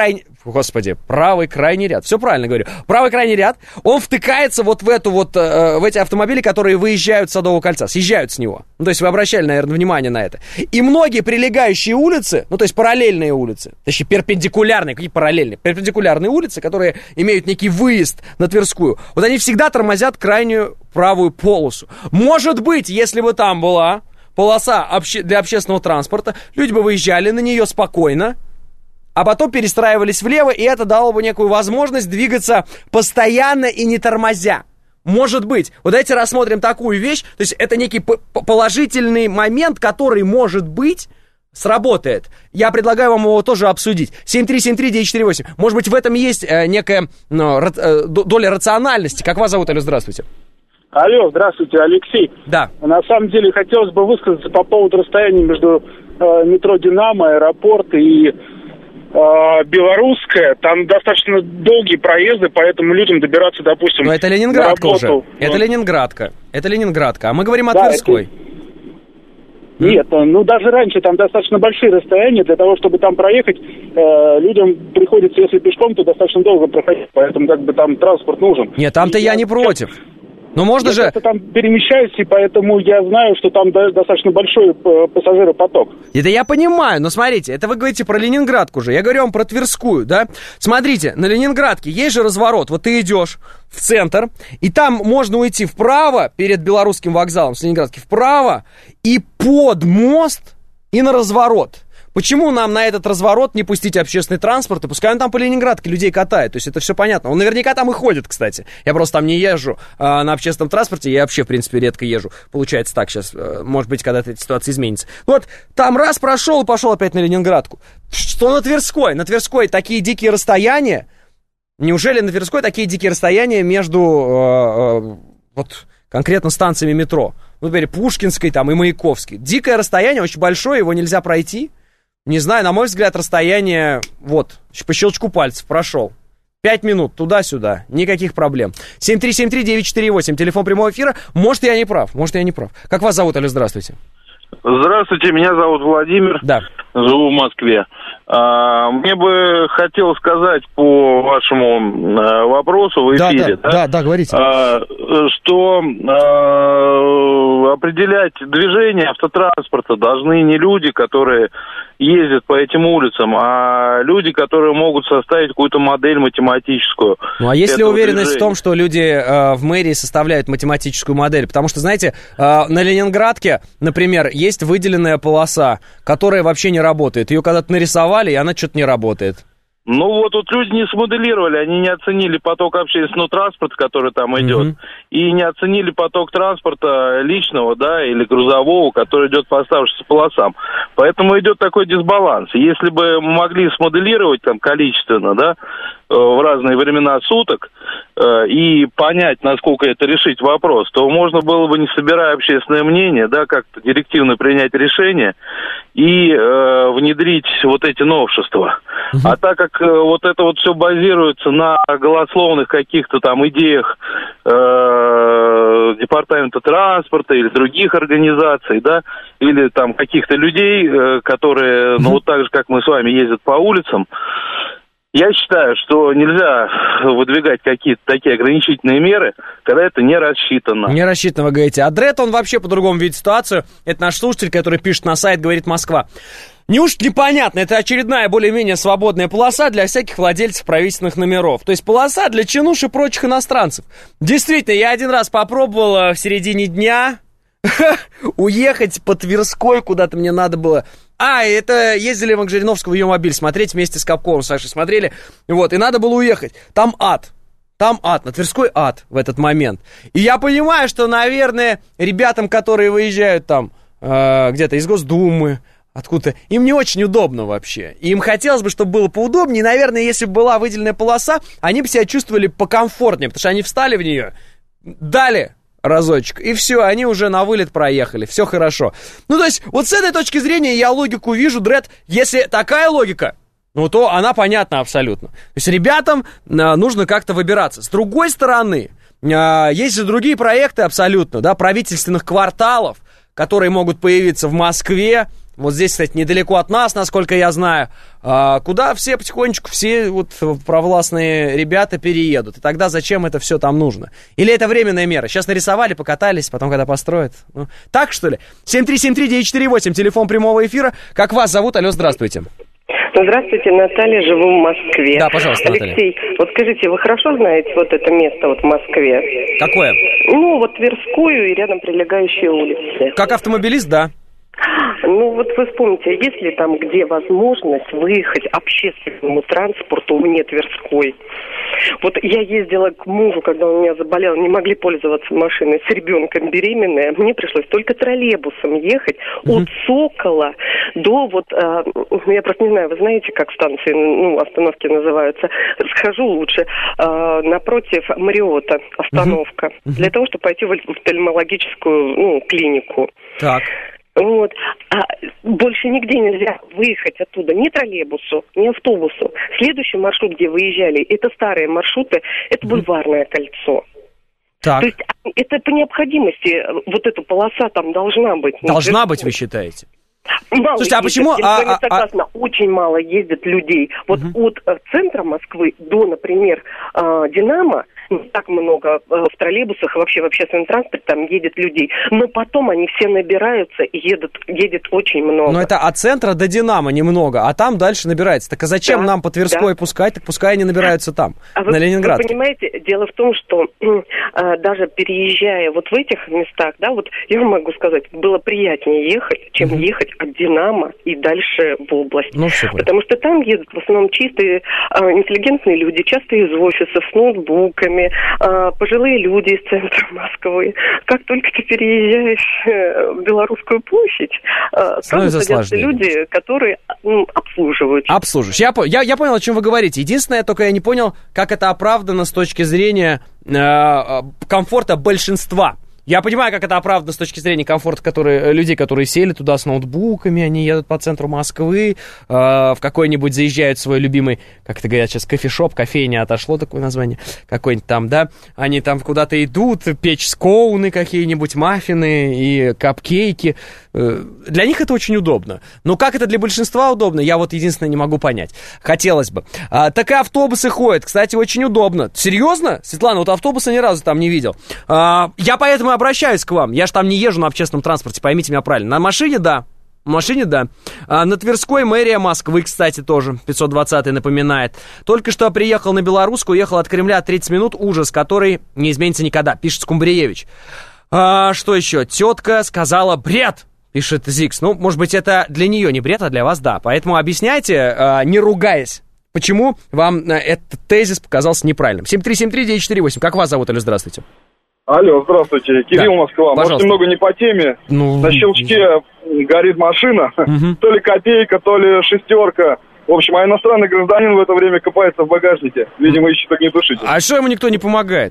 господи, правый крайний ряд, все правильно говорю, правый крайний ряд, он втыкается вот в эту вот, э, в эти автомобили, которые выезжают с Садового кольца, съезжают с него. Ну, то есть вы обращали, наверное, внимание на это. И многие прилегающие улицы, ну, то есть параллельные улицы, точнее, перпендикулярные, какие параллельные, перпендикулярные улицы, которые имеют некий выезд на Тверскую, вот они всегда тормозят крайнюю правую полосу. Может быть, если бы там была полоса обще- для общественного транспорта, люди бы выезжали на нее спокойно, а потом перестраивались влево, и это дало бы некую возможность двигаться постоянно и не тормозя. Может быть. Вот давайте рассмотрим такую вещь. То есть это некий п- положительный момент, который, может быть, сработает. Я предлагаю вам его тоже обсудить. семь три семь три девять четыре восемь. Может быть, в этом есть э, некая ну, ра- э, доля рациональности. Как вас зовут, Алло, здравствуйте. Алло, здравствуйте, Алексей. Да. На самом деле хотелось бы высказаться по поводу расстояния между э, метро «Динамо», аэропорт и э, Белорусская. Там достаточно долгие проезды, поэтому людям добираться, допустим, Но это Ленинградка на работу. уже. Это Ленинградка. Это Ленинградка. А мы говорим о да, Тверской. Это... Нет, ну даже раньше там достаточно большие расстояния. Для того, чтобы там проехать, э, людям приходится, если пешком, то достаточно долго проходить. Поэтому как бы там транспорт нужен. Нет, там-то и я не против. Ну, можно я же... Я там перемещаюсь, и поэтому я знаю, что там достаточно большой пассажиропоток. Это я понимаю, но смотрите, это вы говорите про Ленинградку же, я говорю вам про Тверскую, да? Смотрите, на Ленинградке есть же разворот, вот ты идешь в центр, и там можно уйти вправо, перед Белорусским вокзалом с Ленинградки, вправо, и под мост, и на разворот. Почему нам на этот разворот не пустить общественный транспорт, и пускай он там по Ленинградке людей катает, то есть это все понятно. Он наверняка там и ходит, кстати. Я просто там не езжу а, на общественном транспорте, я вообще, в принципе, редко езжу. Получается так сейчас, может быть, когда-то эта ситуация изменится. Вот, там раз прошел и пошел опять на Ленинградку. Что на Тверской? На Тверской такие дикие расстояния. Неужели на Тверской такие дикие расстояния между э, э, вот конкретно станциями метро? Ну, например, Пушкинской там и Маяковской. Дикое расстояние, очень большое, его нельзя пройти. Не знаю, на мой взгляд, расстояние, вот, по щелчку пальцев прошел. Пять минут туда-сюда, никаких проблем. семь три семь три девять четыре восемь, телефон прямого эфира. Может, я не прав, может, я не прав. Как вас зовут, Алло, здравствуйте. Здравствуйте, меня зовут Владимир. Да. Живу в Москве. А, мне бы хотелось сказать по вашему а, вопросу в эфире, да, да, да, да, говорите. А, что а, определять движение автотранспорта должны не люди, которые ездят по этим улицам, а люди, которые могут составить какую-то модель математическую. Ну а есть ли уверенность движения? в том, что люди э, в мэрии составляют математическую модель? Потому что, знаете, э, на Ленинградке, например, есть выделенная полоса, которая вообще не работает. Ее когда-то нарисовали, и она что-то не работает. Ну вот тут люди не смоделировали, они не оценили поток общественного транспорта, который там идет, mm-hmm. и не оценили поток транспорта личного, да, или грузового, который идет по оставшимся полосам. Поэтому идет такой дисбаланс. Если бы мы могли смоделировать там количественно, да, в разные времена суток э, и понять, насколько это решить вопрос, то можно было бы, не собирая общественное мнение, да, как-то директивно принять решение и э, внедрить вот эти новшества. Uh-huh. А так как э, вот это вот все базируется на голословных каких-то там идеях э, департамента транспорта или других организаций, да, или там каких-то людей, э, которые, uh-huh. ну вот так же, как мы с вами, ездят по улицам, я считаю, что нельзя выдвигать какие-то такие ограничительные меры, когда это не рассчитано. Не рассчитано, вы говорите. А Дред, он вообще по-другому видит ситуацию. Это наш слушатель, который пишет на сайт «Говорит Москва». Неужто непонятно? Это очередная более-менее свободная полоса для всяких владельцев правительственных номеров. То есть полоса для чинуш и прочих иностранцев. Действительно, я один раз попробовал в середине дня уехать по Тверской, куда-то мне надо было... А, это ездили в Жириновского ее мобиль смотреть вместе с Капковым, Сашей смотрели. Вот, и надо было уехать. Там ад. Там ад, на Тверской ад в этот момент. И я понимаю, что, наверное, ребятам, которые выезжают там э, где-то из Госдумы, откуда-то, им не очень удобно вообще. И им хотелось бы, чтобы было поудобнее. И, наверное, если бы была выделенная полоса, они бы себя чувствовали покомфортнее, потому что они встали в нее, дали разочек, и все, они уже на вылет проехали, все хорошо. Ну, то есть, вот с этой точки зрения я логику вижу, Дред, если такая логика, ну, то она понятна абсолютно. То есть, ребятам а, нужно как-то выбираться. С другой стороны, а, есть же другие проекты абсолютно, да, правительственных кварталов, которые могут появиться в Москве, вот здесь, кстати, недалеко от нас, насколько я знаю, куда все потихонечку, все вот провластные ребята переедут. И тогда зачем это все там нужно? Или это временная мера? Сейчас нарисовали, покатались, потом когда построят. Ну, так, что ли? семь три семь три девять четыре восемь, телефон прямого эфира. Как вас зовут? Алло, здравствуйте. Здравствуйте, Наталья, живу в Москве. Да, пожалуйста, Наталья. Алексей, вот скажите, вы хорошо знаете вот это место вот в Москве? Какое? Ну, вот Тверскую и рядом прилегающие улицы. Как автомобилист, да. Ну, вот вы вспомните, есть ли там где возможность выехать общественному транспорту вне Тверской? Вот я ездила к мужу, когда он у меня заболел, не могли пользоваться машиной, с ребенком беременная. Мне пришлось только троллейбусом ехать угу. от Сокола до вот, э, я просто не знаю, вы знаете, как станции, ну, остановки называются. Схожу лучше, э, напротив Мариота остановка, угу. для того, чтобы пойти в офтальмологическую, ну, клинику. Так. Вот. А больше нигде нельзя выехать оттуда, ни троллейбусу, ни автобусу. Следующий маршрут, где выезжали, это старые маршруты, это бульварное кольцо. Так. То есть это по необходимости, вот эта полоса там должна быть. Должна быть, вы считаете? Мало Слушайте, а ездят, почему... Я а, с вами а, согласна, а... очень мало ездят людей. Вот угу. от э, центра Москвы до, например, э, Динамо, не так много э, в троллейбусах и вообще в общественном транспорте там едет людей. Но потом они все набираются и едут, едет очень много. Но это от центра до Динамо немного, а там дальше набирается. Так а зачем да, нам по Тверской да. пускать? Так пускай они набираются там, а на вы, Ленинград. Вы понимаете, дело в том, что э, даже переезжая вот в этих местах, да, вот я вам могу сказать, было приятнее ехать, чем угу. ехать от Динамо и дальше в область. Ну, потому что там едут в основном чистые, э, интеллигентные люди, часто из офисов, с ноутбуками, э, пожилые люди из центра Москвы. Как только ты переезжаешь э, в Белорусскую площадь, э, там садятся люди, которые ну, обслуживают. Обслуживаешь. Я, я, я понял, о чем вы говорите. Единственное, только я не понял, как это оправдано с точки зрения э, комфорта большинства. Я понимаю, как это оправдано с точки зрения комфорта которые, людей, которые сели туда с ноутбуками, они едут по центру Москвы, э, в какой-нибудь заезжают в свой любимый, как это говорят сейчас, кофешоп, кофейня, отошло такое название, какой-нибудь там, да, они там куда-то идут, печь скоуны какие-нибудь, маффины и капкейки. Э, для них это очень удобно. Но как это для большинства удобно, я вот единственное не могу понять. Хотелось бы. А, так и автобусы ходят, кстати, очень удобно. Серьезно? Светлана, вот автобуса ни разу там не видел. А, я поэтому обращаюсь к вам. Я же там не езжу на общественном транспорте, поймите меня правильно. На машине, да. На машине, да. А на Тверской мэрия Москвы, кстати, тоже. пятьсот двадцатый напоминает. Только что приехал на Белорусскую, уехал от Кремля тридцать минут. Ужас, который не изменится никогда, пишет Скумбриевич. А, что еще? Тетка сказала бред, пишет Зикс. Ну, может быть, это для нее не бред, а для вас, да. Поэтому объясняйте, а, не ругаясь, почему вам этот тезис показался неправильным. семь три семь три девять четыре восемь. Как вас зовут? Алло, здравствуйте. Алло, здравствуйте, Кирилл, да. Москва. Пожалуйста. Может, немного не по теме. Ну, на щелчке горит машина, угу. то ли копейка, то ли шестерка. В общем, а иностранный гражданин в это время копается в багажнике. Видимо, ищет огнетушитель. А что ему никто не помогает?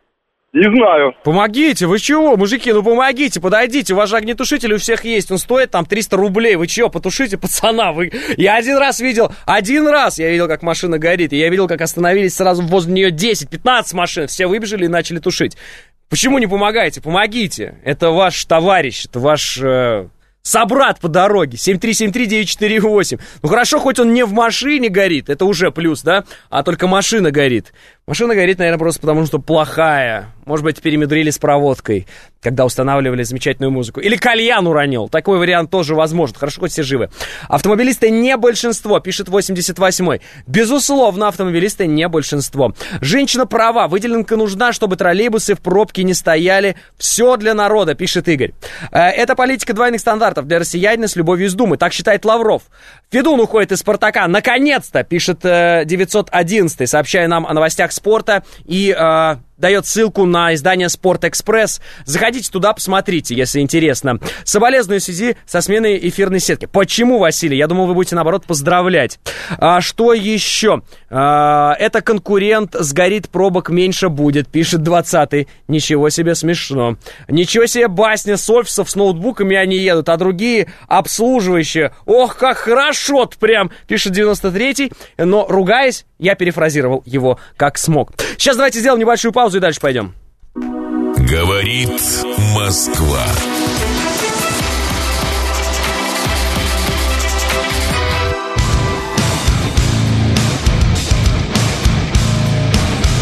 Не знаю. Помогите, вы чего, мужики, ну помогите, подойдите, у вас же огнетушитель у всех есть, он стоит там триста рублей, вы чего, потушите пацана, вы... Я один раз видел, один раз я видел, как машина горит, и я видел, как остановились сразу возле нее десять-пятнадцать машин, все выбежали и начали тушить. Почему не помогаете? Помогите, это ваш товарищ, это ваш... Э... собрат по дороге. семь три семь три девять четыре восемь. Ну хорошо, хоть он не в машине горит, это уже плюс, да? А только машина горит. Машина горит, наверное, просто потому, что плохая. Может быть, перемудрили с проводкой, когда устанавливали замечательную музыку. Или кальян уронил. Такой вариант тоже возможен. Хорошо, хоть все живы. Автомобилисты не большинство, пишет восемьдесят восьмой. Безусловно, автомобилисты не большинство. Женщина права. Выделенка нужна, чтобы троллейбусы в пробке не стояли. Все для народа, пишет Игорь. Это политика двойных стандартов для россиянина с любовью из Думы. Так считает Лавров. Федун уходит из Спартака. Наконец-то, пишет девятьсот одиннадцатый, сообщая нам о новостях спорта и э, дает ссылку на издание «Спорт-экспресс». Заходите туда, посмотрите, если интересно. Соболезную в связи со сменой эфирной сетки. Почему, Василий? Я думал, вы будете, наоборот, поздравлять. А что еще? А, это конкурент, сгорит, пробок меньше будет, пишет двадцатый. Ничего себе смешно. Ничего себе басня с офисов с ноутбуками они едут, а другие обслуживающие. Ох, как хорошо-то прям, пишет девяносто третий. Но, ругаясь, я перефразировал его как смог. Сейчас давайте сделаем небольшую паузу и дальше пойдем. Говорит Москва.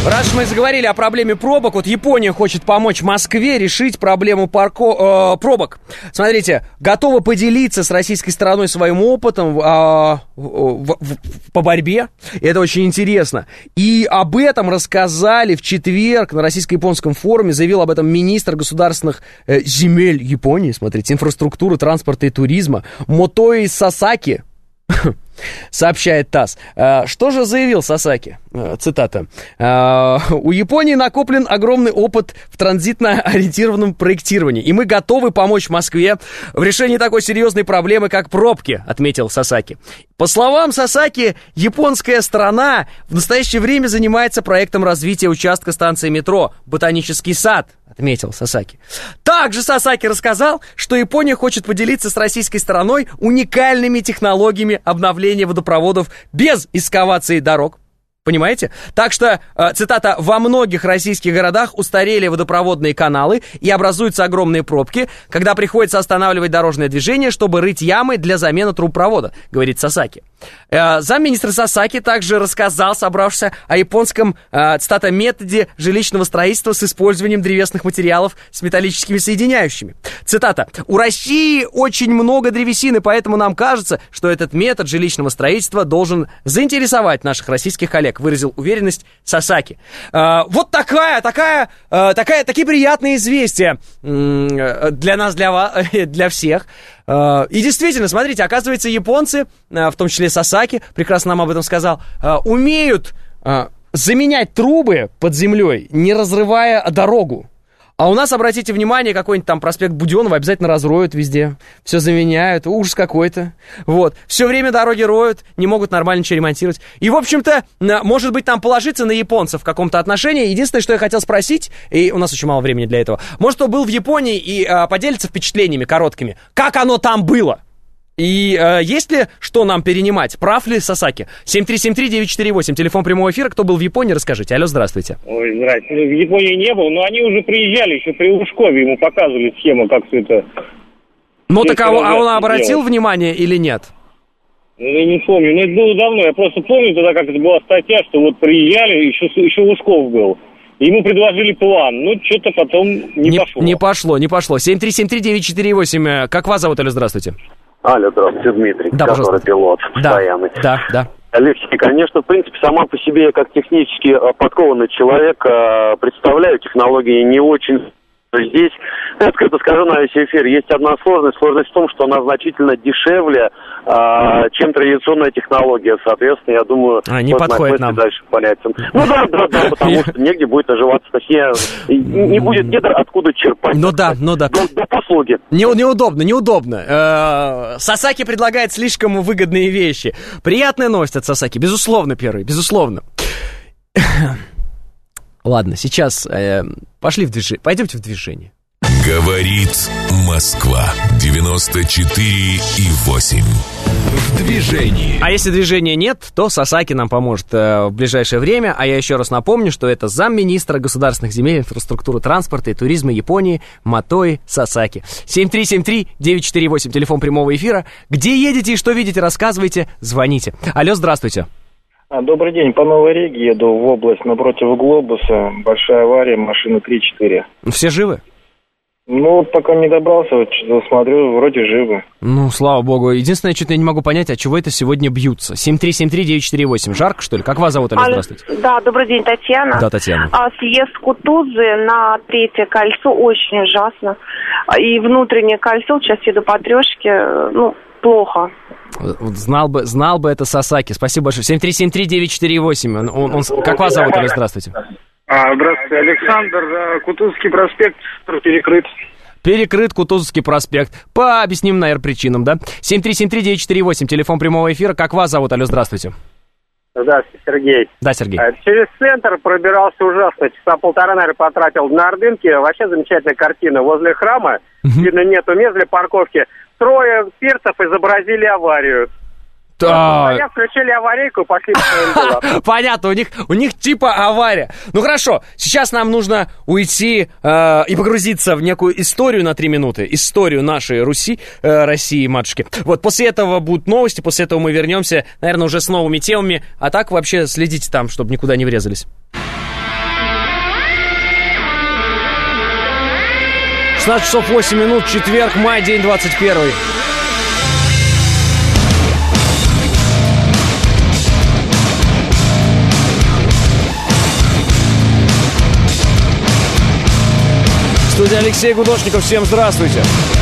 Раз мы заговорили о проблеме пробок, вот Япония хочет помочь Москве решить проблему парко... э, пробок. Смотрите, готова поделиться с российской стороной своим опытом э, в, в, по борьбе. Это очень интересно. И об этом рассказали в четверг на российско-японском форуме. Заявил об этом министр государственных э, земель Японии, смотрите, инфраструктуры, транспорта и туризма Мотои Сасаки. Сообщает ТАСС. Что же заявил Сасаки? Цитата. «У Японии накоплен огромный опыт в транзитно-ориентированном проектировании, и мы готовы помочь Москве в решении такой серьезной проблемы, как пробки», отметил Сасаки. По словам Сасаки, японская сторона в настоящее время занимается проектом развития участка станции метро «Ботанический сад», отметил Сасаки. Также Сасаки рассказал, что Япония хочет поделиться с российской стороной уникальными технологиями обновления водопроводов без экскавации дорог. Понимаете? Так что, э, цитата, «во многих российских городах устарели водопроводные каналы и образуются огромные пробки, когда приходится останавливать дорожное движение, чтобы рыть ямы для замены трубопровода», говорит Сасаки. Э, замминистра Сасаки также рассказал собравшимся о японском, э, цитата, «методе жилищного строительства с использованием древесных материалов с металлическими соединяющими». Цитата, «У России очень много древесины, поэтому нам кажется, что этот метод жилищного строительства должен заинтересовать наших российских коллег», выразил уверенность Сасаки. Э, вот такая, такая, э, такая, такие приятные известия э, для нас, для вас, для всех. Э, и действительно, смотрите, оказывается, японцы, э, в том числе Сасаки, прекрасно нам об этом сказал, э, умеют э, заменять трубы под землей, не разрывая дорогу. А у нас, обратите внимание, какой-нибудь там проспект Буденова обязательно разроют везде. Все заменяют, ужас какой-то. Вот. Все время дороги роют, не могут нормально ничего ремонтировать. И, в общем-то, может быть, там положиться на японцев в каком-то отношении. Единственное, что я хотел спросить, и у нас очень мало времени для этого, может, кто был в Японии и а, поделится впечатлениями короткими, как оно там было? И э, есть ли что нам перенимать? Прав ли Сасаки? семь три семь три девять четыре восемь, телефон прямого эфира. Кто был в Японии, расскажите. Алло, здравствуйте. Ой, здравствуйте. В Японии не был, но они уже приезжали, еще при Лужкове, ему показывали схему, как все это... Ну так а, а он обратил делать. внимание или нет? Ну, я не помню, но это было давно. Я просто помню тогда, как это была статья, что вот приезжали, еще, еще Лужков был. Ему предложили план, ну, что-то потом не, не пошло. Не пошло, не пошло. семь три семь три девять четыре восемь. Как вас зовут, Алло, здравствуйте? Алло, здравствуйте, Дмитрий, да, который пожалуйста. пилот да, постоянный. Да, да. Алексей, конечно, в принципе, сама по себе, как технически подкованный человек, представляю технологии не очень... Здесь, я открыто скажу на весь эфир, есть одна сложность. Сложность в том, что она значительно дешевле, а, чем традиционная технология. Соответственно, я думаю, а, не подходит нам. Дальше поляцам. Ну да, да, да, потому что негде будет оживаться. Точнее, не будет недр откуда черпать. Ну да, ну да. До послуги. Не, неудобно, неудобно. Сасаки предлагает слишком выгодные вещи. Приятная новость от Сасаки, безусловно, первый, безусловно. Ладно, сейчас э, пошли в движение. Пойдемте в движение. Говорит Москва. девяносто четыре и восемь. В движении. А если движения нет, то Сасаки нам поможет э, в ближайшее время. А я еще раз напомню, что это замминистра государственных земель, инфраструктуры, транспорта и туризма Японии Мотои Сасаки. семь три семь три девять четыре восемь, телефон прямого эфира. Где едете и что видите, рассказывайте, звоните. Алло, здравствуйте. Добрый день, по Новой Риге еду в область напротив Глобуса. Большая авария, машина три-четыре. Все живы? Ну, пока не добрался, вот смотрю, вроде живы. Ну, слава богу. Единственное, что-то я не могу понять, от чего это сегодня бьются. семь три семь три девять четыре восемь. Жарко, что ли? Как вас зовут, Алло, здравствуйте? Да, добрый день, Татьяна. Да, Татьяна. А, съезд Кутузы на третье кольцо очень ужасно. И внутреннее кольцо, сейчас еду по трешке, ну, плохо. Знал бы, знал бы это Сасаки. Спасибо большое. семь три семь три девять четыре восемь. Он, он, он, как вас зовут, Алло, здравствуйте? А, здравствуйте, Александр. Кутузовский проспект перекрыт. Перекрыт Кутузовский проспект. По объясним, наверное, причинам, да? семь три семь три девять четыре восемь, телефон прямого эфира. Как вас зовут, Алло, здравствуйте? Здравствуйте, Сергей. Да, Сергей. Через центр пробирался ужасно. Часа полтора, наверное, потратил на Ордынке. Вообще замечательная картина. Возле храма, видно, нету мест для парковки. Трое перцев изобразили аварию. Да. Они включили аварийку и пошли по своим делам. Понятно, у них, у них типа авария. Ну хорошо, сейчас нам нужно уйти э, и погрузиться в некую историю на три минуты. Историю нашей Руси, э, России, матушки. Вот, после этого будут новости, после этого мы вернемся, наверное, уже с новыми темами. А так вообще следите там, чтобы никуда не врезались. шестнадцать часов восемь минут, четверг, май, день двадцать первый. Студия Алексей Гудошников, всем здравствуйте.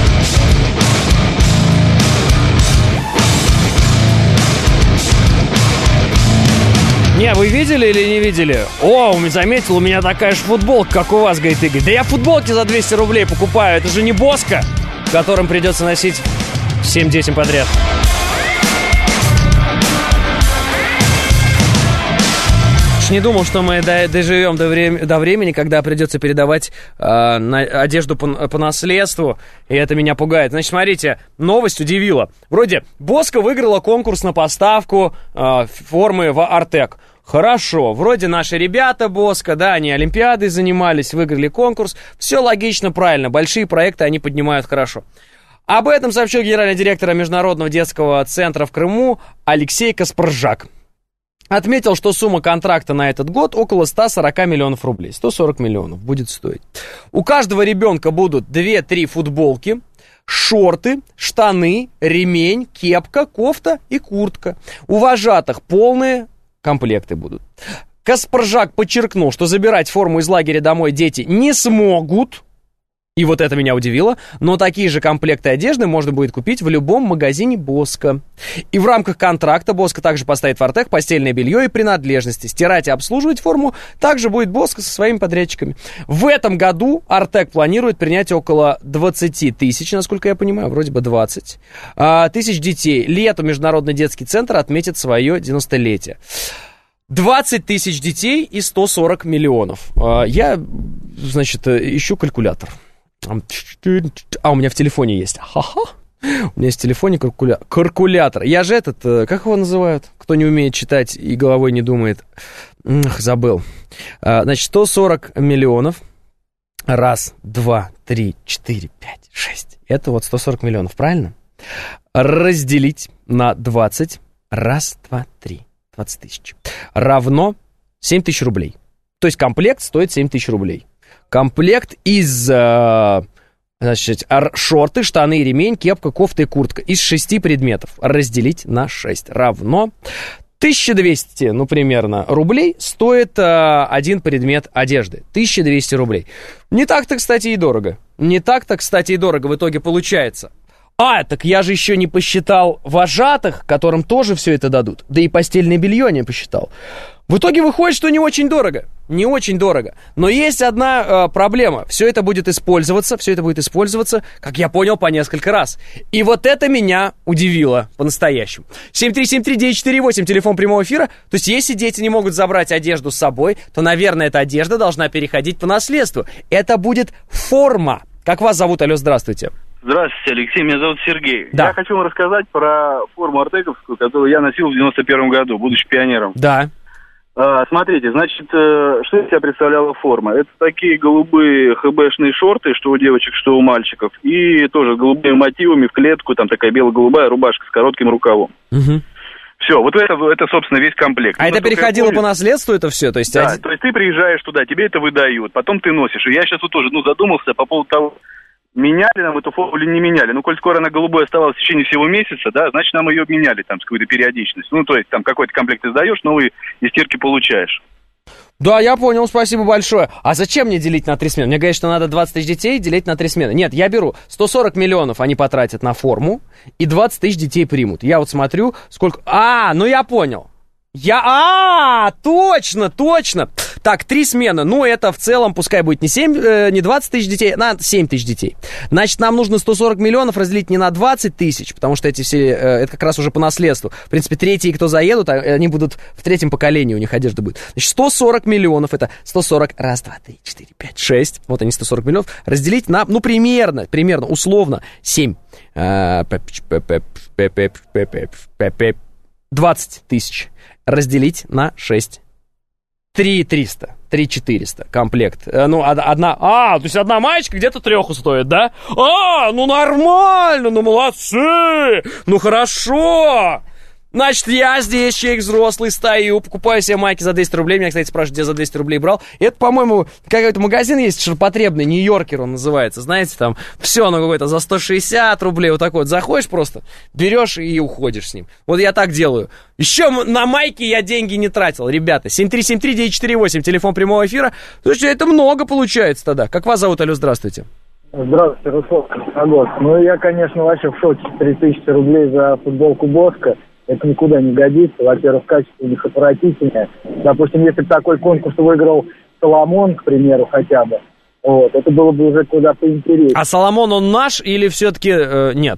Не, вы видели или не видели? О, заметил, у меня такая же футболка, как у вас, говорит Игорь. Да я футболки за двести рублей покупаю, это же не Боска, которым придется носить семь десять подряд. Не думал, что мы доживем до, времени, до времени, когда придется передавать э, на, одежду по, по наследству, и это меня пугает. Значит, смотрите, новость удивила. Вроде Боска выиграла конкурс на поставку э, формы в Артек. Хорошо, вроде наши ребята Боска, да, они олимпиадой занимались, выиграли конкурс. Все логично, правильно, большие проекты они поднимают хорошо. Об этом сообщил генеральный директор Международного детского центра в Крыму Алексей Каспаржак. Отметил, что сумма контракта на этот год около сто сорок миллионов рублей. сто сорок миллионов будет стоить. У каждого ребенка будут две-три футболки, шорты, штаны, ремень, кепка, кофта и куртка. У вожатых полные комплекты будут. Каспаржак подчеркнул, что забирать форму из лагеря домой дети не смогут. И вот это меня удивило, но такие же комплекты одежды можно будет купить в любом магазине Боска. И в рамках контракта Боска также поставит в Артек постельное белье и принадлежности. Стирать и обслуживать форму также будет Боска со своими подрядчиками. В этом году Артек планирует принять около двадцать тысяч, насколько я понимаю, вроде бы двадцать тысяч детей. Летом Международный детский центр отметит свое девяностолетие. двадцать тысяч детей и сто сорок миллионов. Я, значит, ищу калькулятор. А, у меня в телефоне есть. Ха-ха. У меня есть в телефоне калькуля... калькулятор. Я же этот, как его называют? Кто не умеет читать и головой не думает. Эх, забыл. Значит, сто сорок миллионов. Раз, два, три, четыре, пять, шесть. Это вот сто сорок миллионов, правильно? Разделить на двадцать. Раз, два, три. двадцать тысяч. Равно семь тысяч рублей. То есть комплект стоит семь тысяч рублей. Комплект из, э, значит, шорты, штаны, ремень, кепка, кофта и куртка. Из шести предметов. Разделить на шесть. Равно тысяча двести, ну, примерно, рублей стоит э, один предмет одежды. тысяча двести рублей. Не так-то, кстати, и дорого. Не так-то, кстати, и дорого в итоге получается. А, так я же еще не посчитал вожатых, которым тоже все это дадут. Да и постельное белье не посчитал. В итоге выходит, что не очень дорого. Не очень дорого. Но есть одна э, проблема. Все это будет использоваться, все это будет использоваться, как я понял, по несколько раз. И вот это меня удивило по-настоящему. семь три семь три девять четыре восемь, телефон прямого эфира. То есть, если дети не могут забрать одежду с собой, то, наверное, эта одежда должна переходить по наследству. Это будет форма. Как вас зовут? Алло, здравствуйте. Здравствуйте, Алексей, меня зовут Сергей. Да. Я хочу вам рассказать про форму артековскую, которую я носил в девяносто первом году, будучи пионером. Да. А, смотрите, значит, что из себя представляла форма? Это такие голубые хэбэшные шорты, что у девочек, что у мальчиков, и тоже с голубыми мотивами в клетку, там такая бело-голубая рубашка с коротким рукавом. Угу. Все, вот это, это, собственно, весь комплект. А ну, это переходило помню, по наследству это все? То есть, да, один... то есть ты приезжаешь туда, тебе это выдают, потом ты носишь. И я сейчас вот тоже ну, задумался по поводу того, меняли нам эту форму или не меняли. Ну, коль скоро она голубой оставалась в течение всего месяца, да, значит, нам ее меняли там с какой-то периодичностью. Ну, то есть там какой-то комплект ты сдаешь, новый из стирки получаешь. Да, я понял, спасибо большое. А зачем мне делить на три смены? Мне говорят, что надо двадцать тысяч детей делить на три смены. Нет, я беру сто сорок миллионов они потратят на форму, и двадцать тысяч детей примут. Я вот смотрю, сколько... А, ну я понял. Я... А, точно, точно. Так, три смены. Ну, это в целом, пускай будет не семь, э, не двадцать тысяч детей, а семь тысяч детей. Значит, нам нужно сто сорок миллионов разделить не на двадцать тысяч, потому что эти все, э, это как раз уже по наследству. В принципе, третьи, кто заедут, они будут в третьем поколении, у них одежда будет. Значит, сто сорок миллионов, это сто сорок, раз, два, три, четыре, пять, шесть. Вот они, сто сорок миллионов. Разделить на, ну, примерно, примерно, условно, семь. двадцать тысяч. Разделить на шесть. три триста, три четыреста комплект. Ну, одна... А, то есть одна маечка где-то треху стоит, да? А, ну нормально, ну молодцы! Ну хорошо! Значит, я здесь, человек взрослый, стою, покупаю себе майки за двести рублей. Меня, кстати, спрашивают, где за двести рублей брал. И это, по-моему, какой-то магазин есть ширпотребный, Нью-Йоркер он называется. Знаете, там все, ну, какое-то за сто шестьдесят рублей, вот такой вот. Заходишь просто, берешь и уходишь с ним. Вот я так делаю. Еще на майки я деньги не тратил. Ребята, семь три семь три девять четыре восемь, телефон прямого эфира. Слушайте, это много получается тогда. Как вас зовут, алло, здравствуйте. Здравствуйте, Руслан Красногорск. Ну, я, конечно, вообще в шоке. три тысячи рублей за футболку Боска. Это никуда не годится. Во-первых, качество у них отвратительное. Допустим, если бы такой конкурс выиграл Соломон, к примеру, хотя бы, вот, это было бы уже куда поинтереснее. А Соломон, он наш или все-таки э, нет?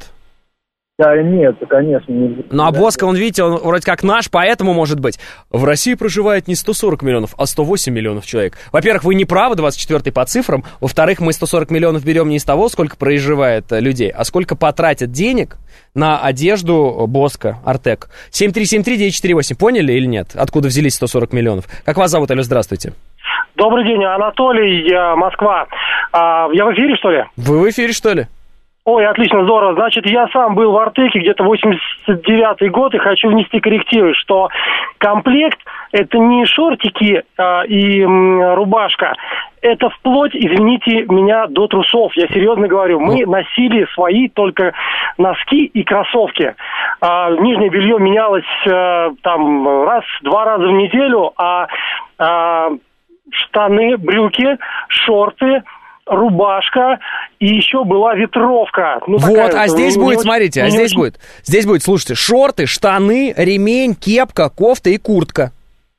Да, нет, конечно. Не... Ну, а Боска, он, видите, он вроде как наш, поэтому, может быть, в России проживает не сто сорок миллионов, а сто восемь миллионов человек. Во-первых, вы не правы, двадцать четвёртый по цифрам. Во-вторых, мы сто сорок миллионов берем не из того, сколько проживает людей, а сколько потратят денег на одежду Боска, Артек. семь три семь три девять четыре восемь, поняли или нет? Откуда взялись сто сорок миллионов? Как вас зовут, алло, здравствуйте. Добрый день, Анатолий, Москва. А, я в эфире, что ли? Вы в эфире, что ли? Ой, отлично, здорово. Значит, я сам был в Артеке где-то восемьдесят девятый год и хочу внести коррективы, что комплект – это не шортики а, и м, рубашка, это вплоть, извините меня, до трусов. Я серьезно говорю, мы носили свои только носки и кроссовки. А, нижнее белье менялось а, там раз-два раза в неделю, а, а штаны, брюки, шорты – рубашка, и еще была ветровка. Ну, вот, такая, а здесь не, будет, не смотрите, очень, а здесь очень... будет, здесь будет, слушайте, шорты, штаны, ремень, кепка, кофта и куртка.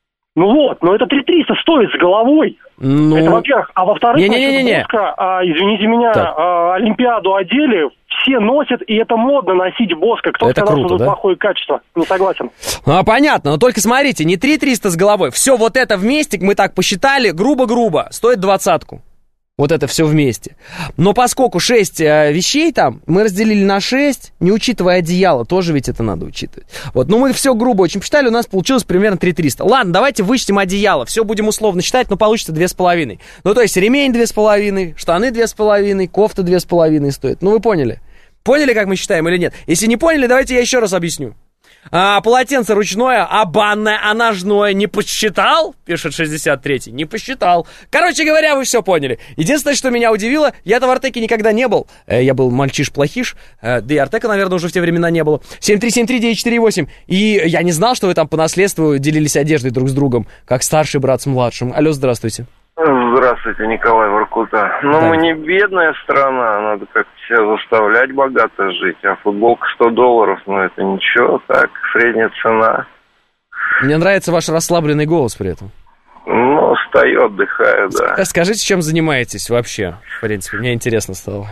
Ну вот, но это три тысячи триста стоит с головой. Ну... Это, во-первых. А во-вторых, Не-не-не-не. Боска, а, извините меня, а, Олимпиаду одели, все носят, и это модно носить Боска. Кто Это сказал, круто, что это да? плохое качество? Не согласен. А, понятно, но только смотрите, не три тысячи триста с головой, все вот это вместе, мы так посчитали, грубо-грубо, стоит двадцатку. Вот это все вместе. Но поскольку шесть э, вещей там, мы разделили на шесть, не учитывая одеяло, тоже ведь это надо учитывать. Вот, но мы все грубо очень посчитали, у нас получилось примерно три тысячи триста. Ладно, давайте вычтем одеяло, все будем условно считать, но получится две с половиной. Ну, то есть ремень две с половиной, штаны две с половиной, кофта две с половиной стоит. Ну, вы поняли? Поняли, как мы считаем или нет? Если не поняли, давайте я еще раз объясню. А, полотенце ручное, а банное, а ножное не посчитал? Пишет шестьдесят третий. Не посчитал. Короче говоря, вы все поняли. Единственное, что меня удивило, я-то в Артеке никогда не был. Э, я был мальчиш-плохиш. Э, да и Артека, наверное, уже в те времена не было. семь три семь три девять четыре восемь. И я не знал, что вы там по наследству делились одеждой друг с другом, как старший брат с младшим. Алло, здравствуйте. Здравствуйте, Николай Воркута. Ну, Да. мы не бедная страна, надо как-то себя заставлять богато жить. А футболка сто долларов, ну это ничего, так, средняя цена. Мне нравится ваш расслабленный голос при этом. Ну, стою, отдыхаю, да. Скажите, чем занимаетесь вообще? В принципе, мне интересно стало.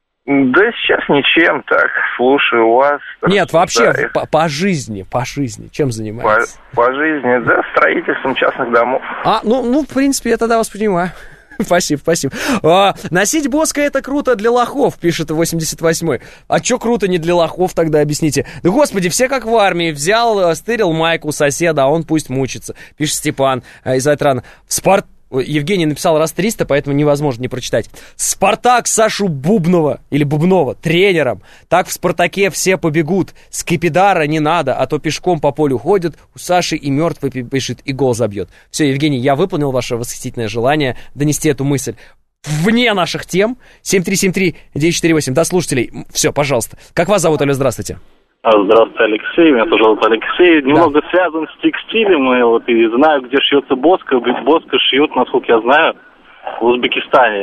Да сейчас ничем, так, слушаю вас. Нет, вообще, рассуждаю. по, по жизни, по жизни, чем По, занимаетесь? по жизни, да, строительством частных домов. А, ну, ну, в принципе, я тогда вас понимаю. Спасибо, спасибо. А, носить Боска это круто для лохов, пишет восемьдесят восьмой. А чё круто не для лохов, тогда объясните. Да господи, все как в армии. Взял, стырил майку у соседа, а он пусть мучится. Пишет Степан а, из Айтрана. В спорт... Евгений написал раз триста, поэтому невозможно не прочитать. Спартак Сашу Бубнова, или Бубнова, тренером. Так в Спартаке все побегут. Скипидара не надо, а то пешком по полю ходят. У Саши и мертвый пишет, и гол забьет. Все, Евгений, я выполнил ваше восхитительное желание донести эту мысль вне наших тем. семь три семь три девять четыре восемь. До слушателей. Все, пожалуйста. Как вас зовут, алло, здравствуйте. Здравствуйте, Алексей. Меня тоже зовут Алексей. Немного да. связан с текстилем. И вот и знаю, где шьется Боска. Боска шьют, насколько я знаю, в Узбекистане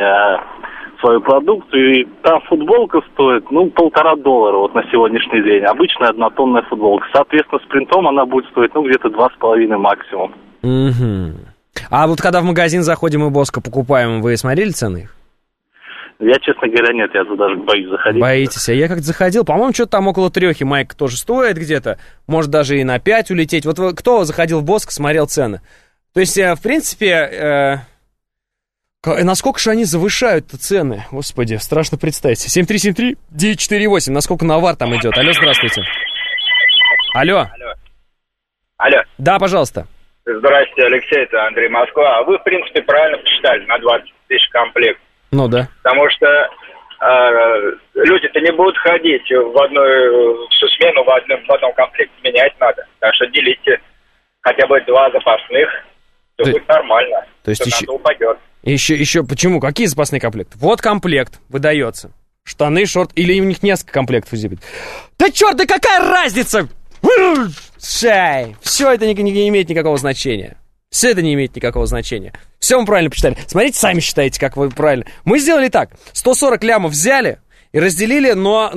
свою продукцию. И там футболка стоит, ну, полтора доллара вот на сегодняшний день. Обычная однотонная футболка. Соответственно, с принтом она будет стоить, ну, где-то два с половиной максимум. Угу. А вот когда в магазин заходим и Боска покупаем, вы смотрели цены их? Я, честно говоря, нет, я туда даже боюсь заходить. Боитесь? А я как-то заходил, по-моему, что-то там около трехи майка тоже стоит где-то. Может, даже и на пять улететь. Вот вы, кто заходил в Боск, смотрел цены? То есть, э, в принципе, э, насколько же они завышают цены? Господи, страшно представить. семь три семь три девять четыре восемь, насколько навар там идет?Алло, здравствуйте. Алло. Алло. Алло. Да, пожалуйста. Здравствуйте, Алексей, это Андрей Москва. А вы, в принципе, правильно посчитали, на двадцать тысяч комплект. Ну да. Потому что люди-то не будут ходить в одну всю смену в одном, в одном комплекте, менять надо. Так что делите хотя бы два запасных, все то, будет нормально, то есть еще, упадет. Еще, еще, почему? Какие запасные комплекты? Вот комплект выдается. Штаны, шорт, или у них несколько комплектов зимит. Да черт, да какая разница? Шай. Все это не, не, не имеет никакого значения. Все это не имеет никакого значения. Все мы правильно посчитали. Смотрите, сами считаете, как вы правильно. Мы сделали так. сто сорок лямов взяли и разделили, но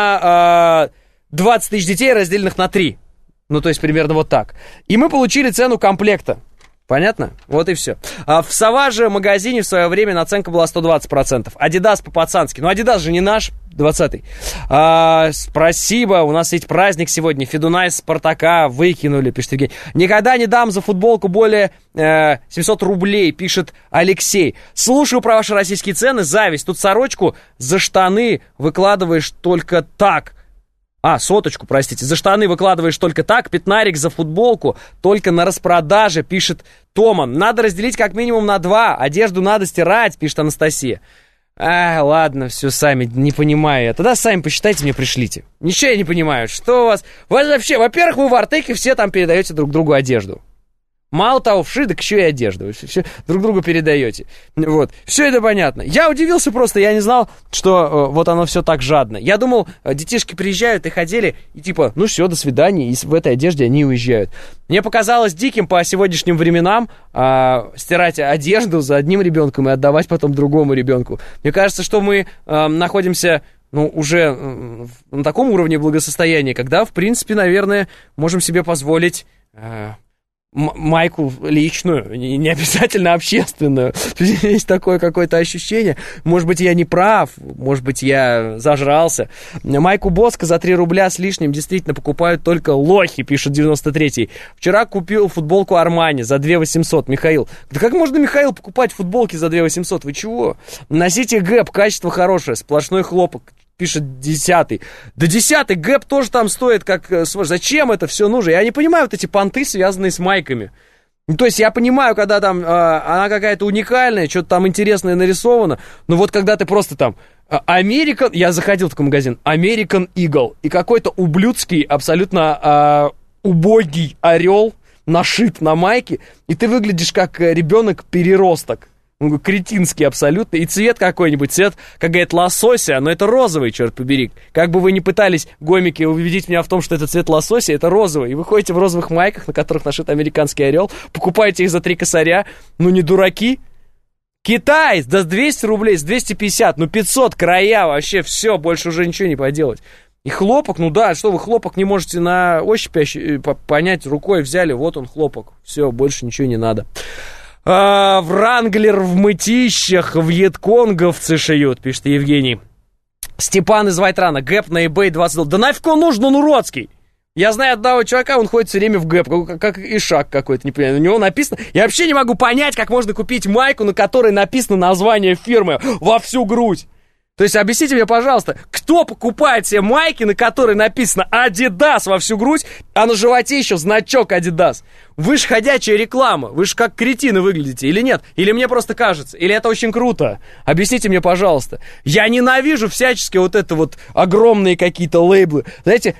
на э, двадцать тысяч детей, разделенных на три. Ну, то есть примерно вот так. И мы получили цену комплекта. Понятно? Вот и все. А в Savage магазине в свое время наценка была сто двадцать процентов. Adidas по-пацански. Ну, Adidas же не наш, двадцатый. А, спасибо, у нас есть праздник сегодня. Федуна из Спартака выкинули, пишет Евгений. Никогда не дам за футболку более э, семьсот рублей, пишет Алексей. Слушаю про ваши российские цены, зависть. Тут сорочку за штаны выкладываешь только так. А, соточку, простите. За штаны выкладываешь только так, пятнарик за футболку только на распродаже, пишет Томан. Надо разделить как минимум на два. Одежду надо стирать, пишет Анастасия. А, ладно, все, сами, не понимаю я. Тогда сами посчитайте, мне пришлите. Ничего я не понимаю. Что у вас... У вас вообще, во-первых, вы в Артеке все там передаете друг другу одежду. Мало того, вши, так еще и одежду. Вы все друг другу передаете. Вот. Все это понятно. Я удивился просто, я не знал, что э, вот оно все так жадно. Я думал, э, детишки приезжают и ходили, и типа, ну все, до свидания, и в этой одежде они уезжают. Мне показалось диким по сегодняшним временам э, стирать одежду за одним ребенком и отдавать потом другому ребенку. Мне кажется, что мы э, находимся... ну, уже э, на таком уровне благосостояния, когда, в принципе, наверное, можем себе позволить... Э, майку личную, не обязательно общественную. Есть такое какое-то ощущение. Может быть, я не прав, может быть, я зажрался. Майку Боско за три рубля с лишним действительно покупают только лохи, пишет девяносто третий. Вчера купил футболку Армани за две тысячи восемьсот. Михаил. Да как можно, Михаил, покупать футболки за две тысячи восемьсот? Вы чего? Носите гэп, качество хорошее, сплошной хлопок. Пишет десятый. Да десятый, гэп тоже там стоит, как... Зачем это все нужно? Я не понимаю вот эти понты, связанные с майками. Ну, то есть я понимаю, когда там э, она какая-то уникальная, что-то там интересное нарисовано, но вот когда ты просто там... American... Я заходил в такой магазин. American Eagle. И какой-то ублюдский, абсолютно э, убогий орел нашит на майке, и ты выглядишь как ребенок-переросток. Кретинский абсолютно. И цвет какой-нибудь, цвет, как говорит, лосося, но это розовый, черт побери. Как бы вы ни пытались, гомики, убедить меня в том, что это цвет лосося, это розовый. И вы ходите в розовых майках, на которых нашит американский орел, покупаете их за три косаря. Ну не дураки. Китай, да с двести рублей, с двести пятьдесят, ну пятьсот, края, вообще все, больше уже ничего не поделать. И хлопок, ну да, что вы хлопок не можете на ощупь понять, рукой взяли, вот он хлопок. Все, больше ничего не надо. А, Вранглер в мытищах, вьетконговцы шьют, пишет Евгений. Степан из Вайтрана, гэп на eBay двадцать долларов. Да нафиг он нужен, он уродский. Я знаю одного чувака, он ходит все время в гэп, как, как ишак какой-то, не понимаю. У него написано... Я вообще не могу понять, как можно купить майку, на которой написано название фирмы во всю грудь. То есть объясните мне, пожалуйста, кто покупает себе майки, на которой написано Adidas во всю грудь, а на животе еще значок Adidas? Вы ж ходячая реклама, вы ж как кретины выглядите, или нет? Или мне просто кажется, или это очень круто? Объясните мне, пожалуйста. Я ненавижу всячески вот это вот огромные какие-то лейблы. Знаете,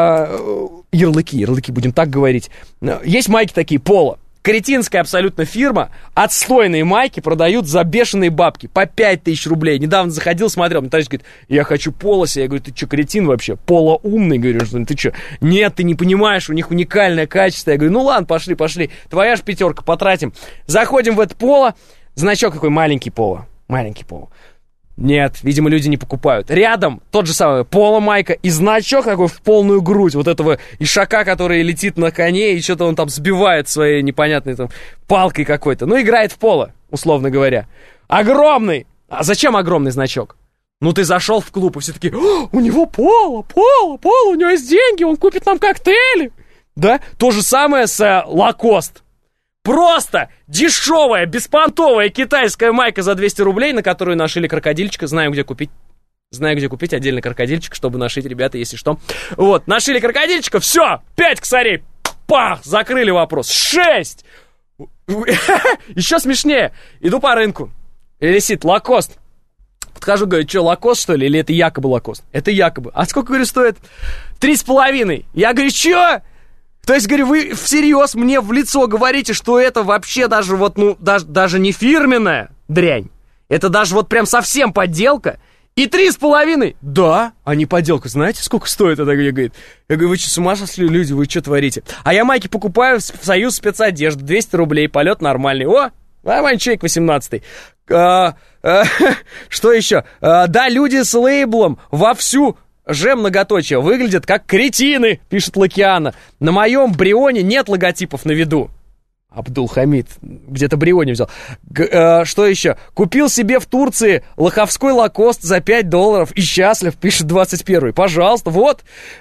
ярлыки, ярлыки, будем так говорить. Есть майки такие, Поло. Кретинская абсолютно фирма, отстойные майки продают за бешеные бабки, по пять тысяч рублей. Недавно заходил, смотрел, мне товарищ говорит, я хочу Поло себе. Я говорю, ты что, кретин вообще? Поло умный, говорю, что ты что? Нет, ты не понимаешь, у них уникальное качество. Я говорю, ну ладно, пошли, пошли, твоя ж пятерка, потратим. Заходим в это Поло, значок какой маленький Поло, маленький Поло. Нет, видимо, люди не покупают. Рядом тот же самый поло-майка и значок такой в полную грудь вот этого ишака, который летит на коне и что-то он там сбивает своей непонятной там палкой какой-то. Ну, играет в поло, условно говоря. Огромный! А зачем огромный значок? Ну, ты зашел в клуб, и все такие, у него поло, поло, поло, у него есть деньги, он купит нам коктейли. Да? То же самое с Lacoste. Просто дешевая, беспонтовая китайская майка за двести рублей, на которую нашили крокодильчика. Знаю, где купить. Знаю, где купить отдельный крокодильчик, чтобы нашить, ребята, если что. Вот, нашили крокодильчика, все, пять косарей. Пах, закрыли вопрос. Шесть. Еще смешнее. Иду по рынку. Висит Lacoste. Подхожу, говорю, что, лакост, что ли, или это якобы лакост? Это якобы. А сколько, говорю, стоит? Три с половиной. Я говорю, что? То есть, говорю, вы всерьез мне в лицо говорите, что это вообще даже вот, ну, даже, даже не фирменная дрянь. Это даже вот прям совсем подделка. И три с половиной? Да, а не подделка. Знаете, сколько стоит это? Я говорю, я говорю, вы что, с ума сошли, люди, вы что творите? А я майки покупаю в Союз спецодежды, двести рублей, полет нормальный. О, нормальный человек, восемнадцатый. А, а, что еще? А, да, люди с лейблом вовсю, же многоточие, выглядят как кретины, пишет Лакиана. На моем Брионе нет логотипов на виду. Абдулхамид где-то Брионе взял. Г- э, что еще? Купил себе в Турции лоховской лакост за пять долларов и счастлив, пишет двадцать первый. Пожалуйста, вот.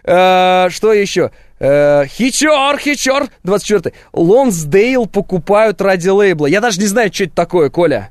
Э, что еще? Э, хичор, хичор, двадцать четвёртый. Лонсдейл покупают ради лейбла. Я даже не знаю, что это такое, Коля.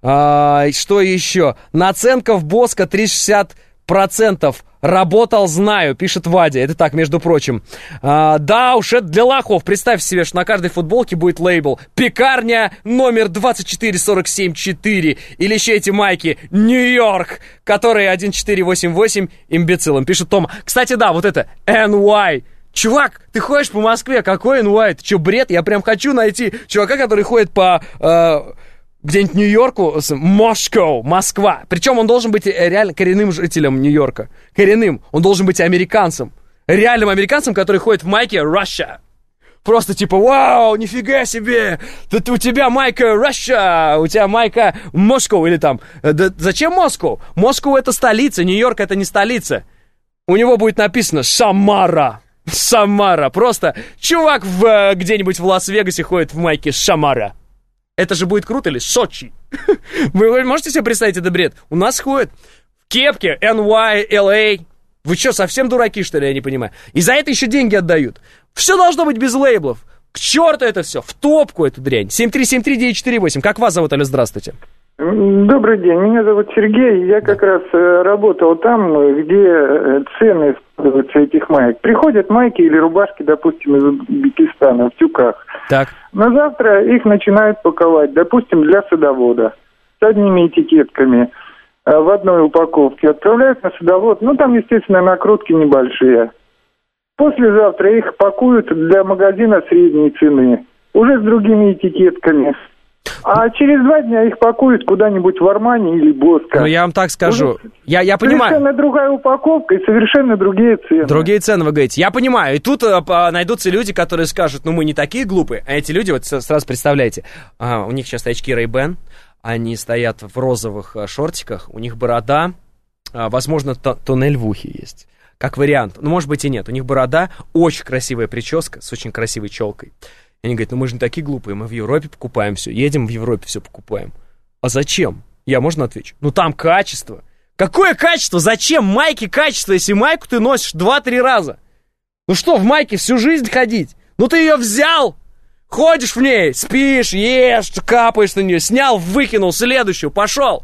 А, что еще? Наценка в Боско тридцать шестьдесят процентов. Работал, знаю, пишет Вадя. Это так, между прочим. А, да уж, это для лохов. Представь себе, что на каждой футболке будет лейбл «Пекарня номер двадцать четыре сорок семь четыре». Или еще эти майки «Нью-Йорк», которые один четыре восемь восемь имбецилом, пишет Тома. Кстати, да, вот это «эн уай». Чувак, ты ходишь по Москве, какой эн уай? Ты что, бред? Я прям хочу найти чувака, который ходит по... Э, где-нибудь Нью-Йорку, Москва, Москва. Причем он должен быть реально коренным жителем Нью-Йорка. Коренным. Он должен быть американцем. Реальным американцем, который ходит в майке Russia. Просто типа, вау, нифига себе. Тут у тебя майка Russia, у тебя майка Москва или там. Да зачем Москва? Москва это столица, Нью-Йорк это не столица. У него будет написано Самара. Самара. Просто чувак в, где-нибудь в Лас-Вегасе ходит в майке Самара. Это же будет круто, или Сочи? Вы можете себе представить, это бред? У нас ходят в кепке эн уай, эл эй. Вы что, совсем дураки, что ли, я не понимаю? И за это еще деньги отдают. Все должно быть без лейблов. К черту это все, в топку эту дрянь. семь три семь три девять четыре восемь. Как вас зовут, Алло, здравствуйте. Добрый день, меня зовут Сергей. Я как раз э, работал там, где э, цены складываются этих маек. Приходят майки или рубашки, допустим, из Узбекистана в тюках. Так. На завтра их начинают паковать, допустим, для садовода. С одними этикетками э, в одной упаковке. Отправляют на садовод. Ну, там, естественно, накрутки небольшие. Послезавтра их пакуют для магазина средней цены. Уже с другими этикетками. А через два дня их пакуют куда-нибудь в Армани или Боско. Ну, я вам так скажу. Я, я понимаю. Совершенно другая упаковка и совершенно другие цены. Другие цены, вы говорите. Я понимаю. И тут а, найдутся люди, которые скажут, ну, мы не такие глупые. А эти люди, вот сразу представляете, а, у них сейчас очки Ray-Ban, они стоят в розовых а, шортиках, у них борода, а, возможно, т- туннель в ухе есть. Как вариант. Ну, может быть, и нет. У них борода, очень красивая прическа с очень красивой челкой. Они говорят, ну мы же не такие глупые, мы в Европе покупаем все, едем в Европе все покупаем. А зачем? Я, можно отвечу? Ну там качество. Какое качество? Зачем майки качество, если майку ты носишь два-три раза? Ну что, в майке всю жизнь ходить? Ну ты ее взял, ходишь в ней, спишь, ешь, капаешь на нее, снял, выкинул, следующую, пошел.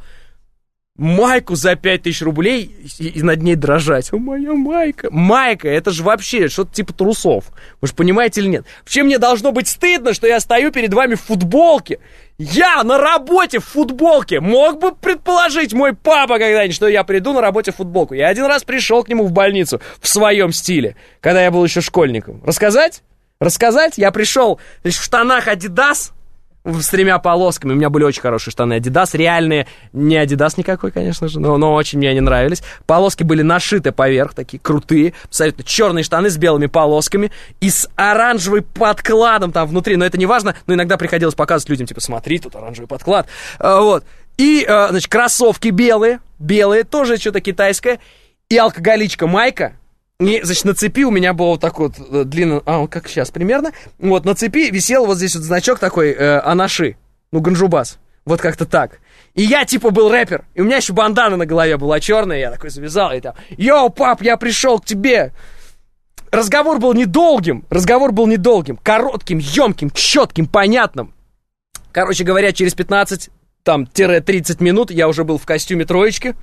Майку за пять тысяч рублей и, и над ней дрожать. О, моя майка. Майка, это же вообще что-то типа трусов. Вы же понимаете или нет? Вообще мне должно быть стыдно, что я стою перед вами в футболке. Я на работе в футболке. Мог бы предположить мой папа когда-нибудь, что я приду на работе в футболку. Я один раз пришел к нему в больницу в своем стиле, когда я был еще школьником. Рассказать? Рассказать? Я пришел, значит, в штанах Adidas, с тремя полосками. У меня были очень хорошие штаны Adidas, реальные, не Adidas никакой, конечно же, но, но очень мне они нравились. Полоски были нашиты поверх, такие крутые, абсолютно черные штаны с белыми полосками и с оранжевым подкладом там внутри, но это не важно, но иногда приходилось показывать людям, типа, смотри, тут оранжевый подклад, вот. И, значит, кроссовки белые, белые, тоже что-то китайское, и алкоголичка майка. И, значит, на цепи у меня был вот такой вот длинный, а, как сейчас примерно, вот на цепи висел вот здесь вот значок такой, э, Анаши, ну, Ганджубас, вот как-то так. И я, типа, был рэпер, и у меня еще бандана на голове была черная, я такой завязал, и там, йоу, пап, я пришел к тебе. Разговор был недолгим, разговор был недолгим, коротким, емким, четким, понятным. Короче говоря, через пятнадцать там, тридцать минут, я уже был в костюме троечки,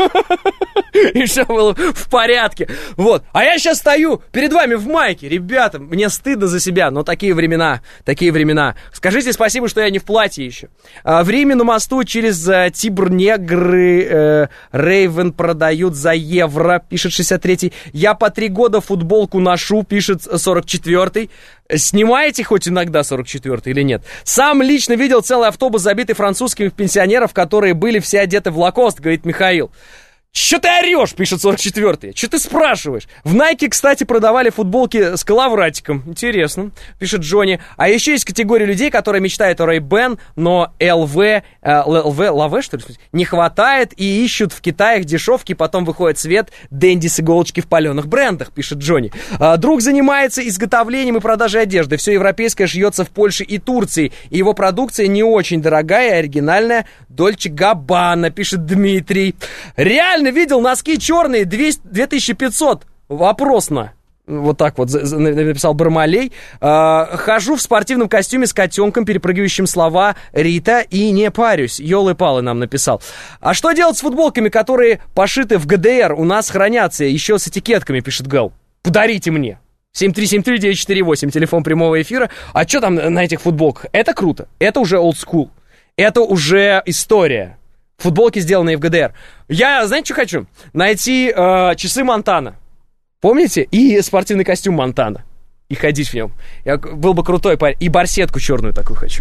и все было в порядке, вот, а я сейчас стою перед вами в майке, ребята, мне стыдно за себя, но такие времена, такие времена, скажите спасибо, что я не в платье еще. А, в Риме на мосту через а, Тибр негры э, Рейвен продают за евро, пишет шестьдесят третий, я по три года футболку ношу, пишет сорок четвёртый, снимаете хоть иногда сорок четвёртый или нет? Сам лично видел целый автобус, забитый французскими пенсионеров, которые были все одеты в лакост, говорит Михаил. Чё ты орешь, пишет сорок четвёртый. Чё ты спрашиваешь? В Nike, кстати, продавали футболки с коловратиком. Интересно, пишет Джонни. А еще есть категория людей, которые мечтают о Ray-Ban, но эл ви, эл ви, эл ви, что ли, не хватает и ищут в Китае дешевки, потом выходит в свет Дэнди с иголочки в паленых брендах, пишет Джонни. А, друг занимается изготовлением и продажей одежды. Все европейское шьется в Польше и Турции. И его продукция не очень дорогая и оригинальная. Дольче Габбана, пишет Дмитрий. Реально видел носки черные, две тысячи пятьсот, вопросно. Вот так вот написал Бармалей. Хожу в спортивном костюме с котенком, перепрыгивающим слова Рита, и не парюсь. Ёлы-палы нам написал. А что делать с футболками, которые пошиты в ГДР? У нас хранятся еще с этикетками, пишет Гал. Подарите мне. семь три семь три девять четыре восемь, телефон прямого эфира. А что там на этих футболках? Это круто. Это уже old school. Это уже история. Футболки, сделанные в ГДР. Я, знаете, что хочу? Найти э, часы Монтана. Помните? И спортивный костюм Монтана. И ходить в нем. Я был бы крутой парень. И барсетку черную такую хочу.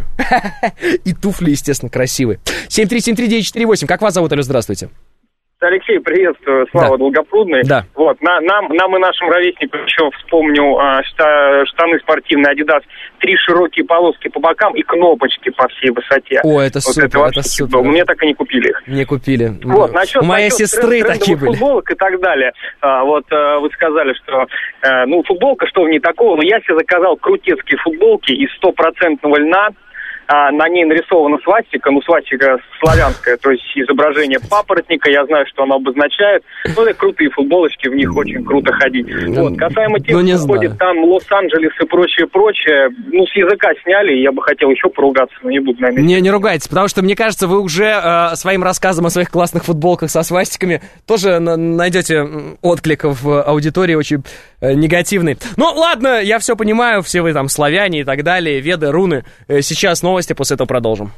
И туфли, естественно, красивые. семь три семь три девять четыре восемь. Как вас зовут, Алло, здравствуйте. Алексей, приветствую, Слава, да. Долгопрудный. Да. Вот, на, нам, нам и нашим ровесникам еще вспомню а, шта, штаны спортивные Adidas, три широкие полоски по бокам и кнопочки по всей высоте. О, это вот супер, это, это супер. Мне так и не купили их. Не купили. Вот, насчет, У моей насчет сестры тренд, такие были. Футболок и так далее. А, вот а, вы сказали, что а, ну, футболка, что в ней такого, но я себе заказал крутецкие футболки из стопроцентного льна. А, на ней нарисована свастика, ну, свастика славянская, то есть изображение папоротника, я знаю, что она обозначает. Ну, это крутые футболочки, в них очень круто ходить. Вот. Касаемо тех, ну, кто ходит там Лос-Анджелес и прочее, прочее, ну, с языка сняли, я бы хотел еще поругаться, но не буду на месте. Не, не ругайтесь, потому что, мне кажется, вы уже э, своим рассказом о своих классных футболках со свастиками тоже на- найдете отклик в аудитории очень э, негативный. Ну, ладно, я все понимаю, все вы там славяне и так далее, веды, руны. Э, сейчас новости. Новости, после этого продолжим.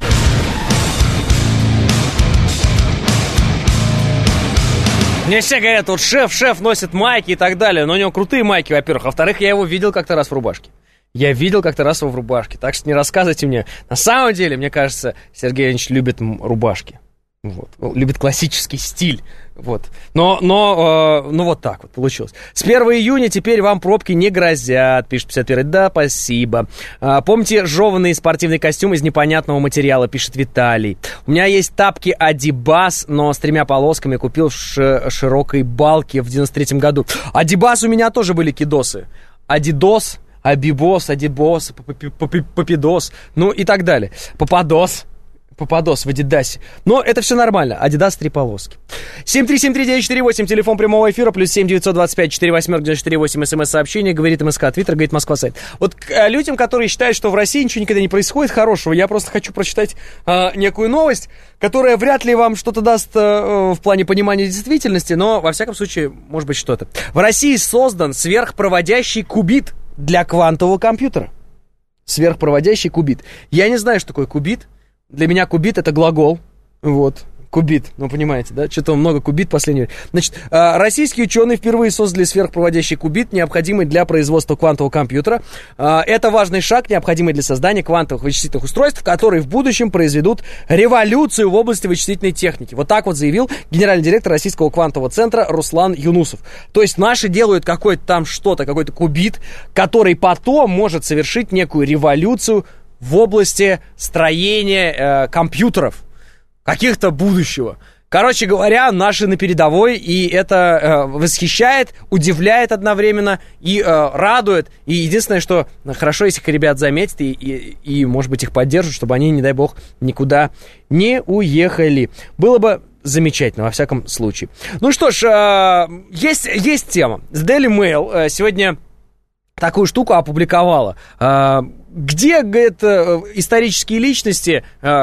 Мне все говорят, вот шеф, шеф носит майки и так далее, но у него крутые майки, во-первых. А во-вторых, я его видел как-то раз в рубашке. Я видел как-то раз его в рубашке, так что не рассказывайте мне. На самом деле, мне кажется, Сергей Ильич любит рубашки. Вот. Любит классический стиль. Вот. Но, но э, ну вот так вот получилось. С первого июня теперь вам пробки не грозят, пишет пятьдесят первый. Да, спасибо. А, помните жеванный спортивный костюм из непонятного материала, пишет Виталий. У меня есть тапки Адибас, но с тремя полосками купил в ш- широкой балке в девяносто третьем году. Адибас у меня тоже были кидосы. Адидос, Абибос, Адибос, Попидос, ну и так далее. Попадос. Попадос в Адидасе. Но это все нормально. Адидас три полоски. семь три семь три девять четыре восемь, телефон прямого эфира, плюс семь девятьсот двадцать пять четыре восемь девять четыре восемь, смс-сообщение, говорит МСК, Твиттер, говорит Москва сайт. Вот к людям, которые считают, что в России ничего никогда не происходит хорошего, я просто хочу прочитать э, некую новость, которая вряд ли вам что-то даст э, в плане понимания действительности, но, во всяком случае, может быть, что-то. В России создан сверхпроводящий кубит для квантового компьютера. Сверхпроводящий кубит. Я не знаю, что такое кубит. Для меня кубит — это глагол, вот, кубит, ну, понимаете, да, что-то много кубит в последнее время. Значит, российские ученые впервые создали сверхпроводящий кубит, необходимый для производства квантового компьютера. Это важный шаг, необходимый для создания квантовых вычислительных устройств, которые в будущем произведут революцию в области вычислительной техники. Вот так вот заявил генеральный директор Российского квантового центра Руслан Юнусов. То есть наши делают какой-то там что-то, какой-то кубит, который потом может совершить некую революцию в области строения э, компьютеров, каких-то будущего. Короче говоря, наши на передовой, и это э, восхищает, удивляет одновременно и э, радует. И единственное, что хорошо, если их ребят заметят и, и, и, может быть, их поддержат, чтобы они, не дай бог, никуда не уехали. Было бы замечательно, во всяком случае. Ну что ж, э, есть, есть тема. Daily Mail э, сегодня такую штуку опубликовала. Э, где, говорит, исторические личности,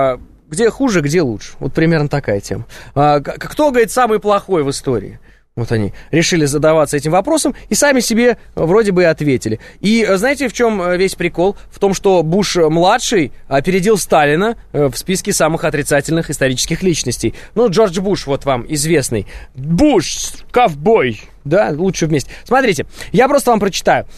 где хуже, где лучше. Вот примерно такая тема. А, кто, говорит, самый плохой в истории? Вот они решили задаваться этим вопросом и сами себе вроде бы и ответили. И знаете, в чем весь прикол? В том, что Буш-младший опередил Сталина в списке самых отрицательных исторических личностей. Ну, Джордж Буш, вот вам известный. Буш, ковбой. Да, лучше вместе. Смотрите, я просто вам прочитаю.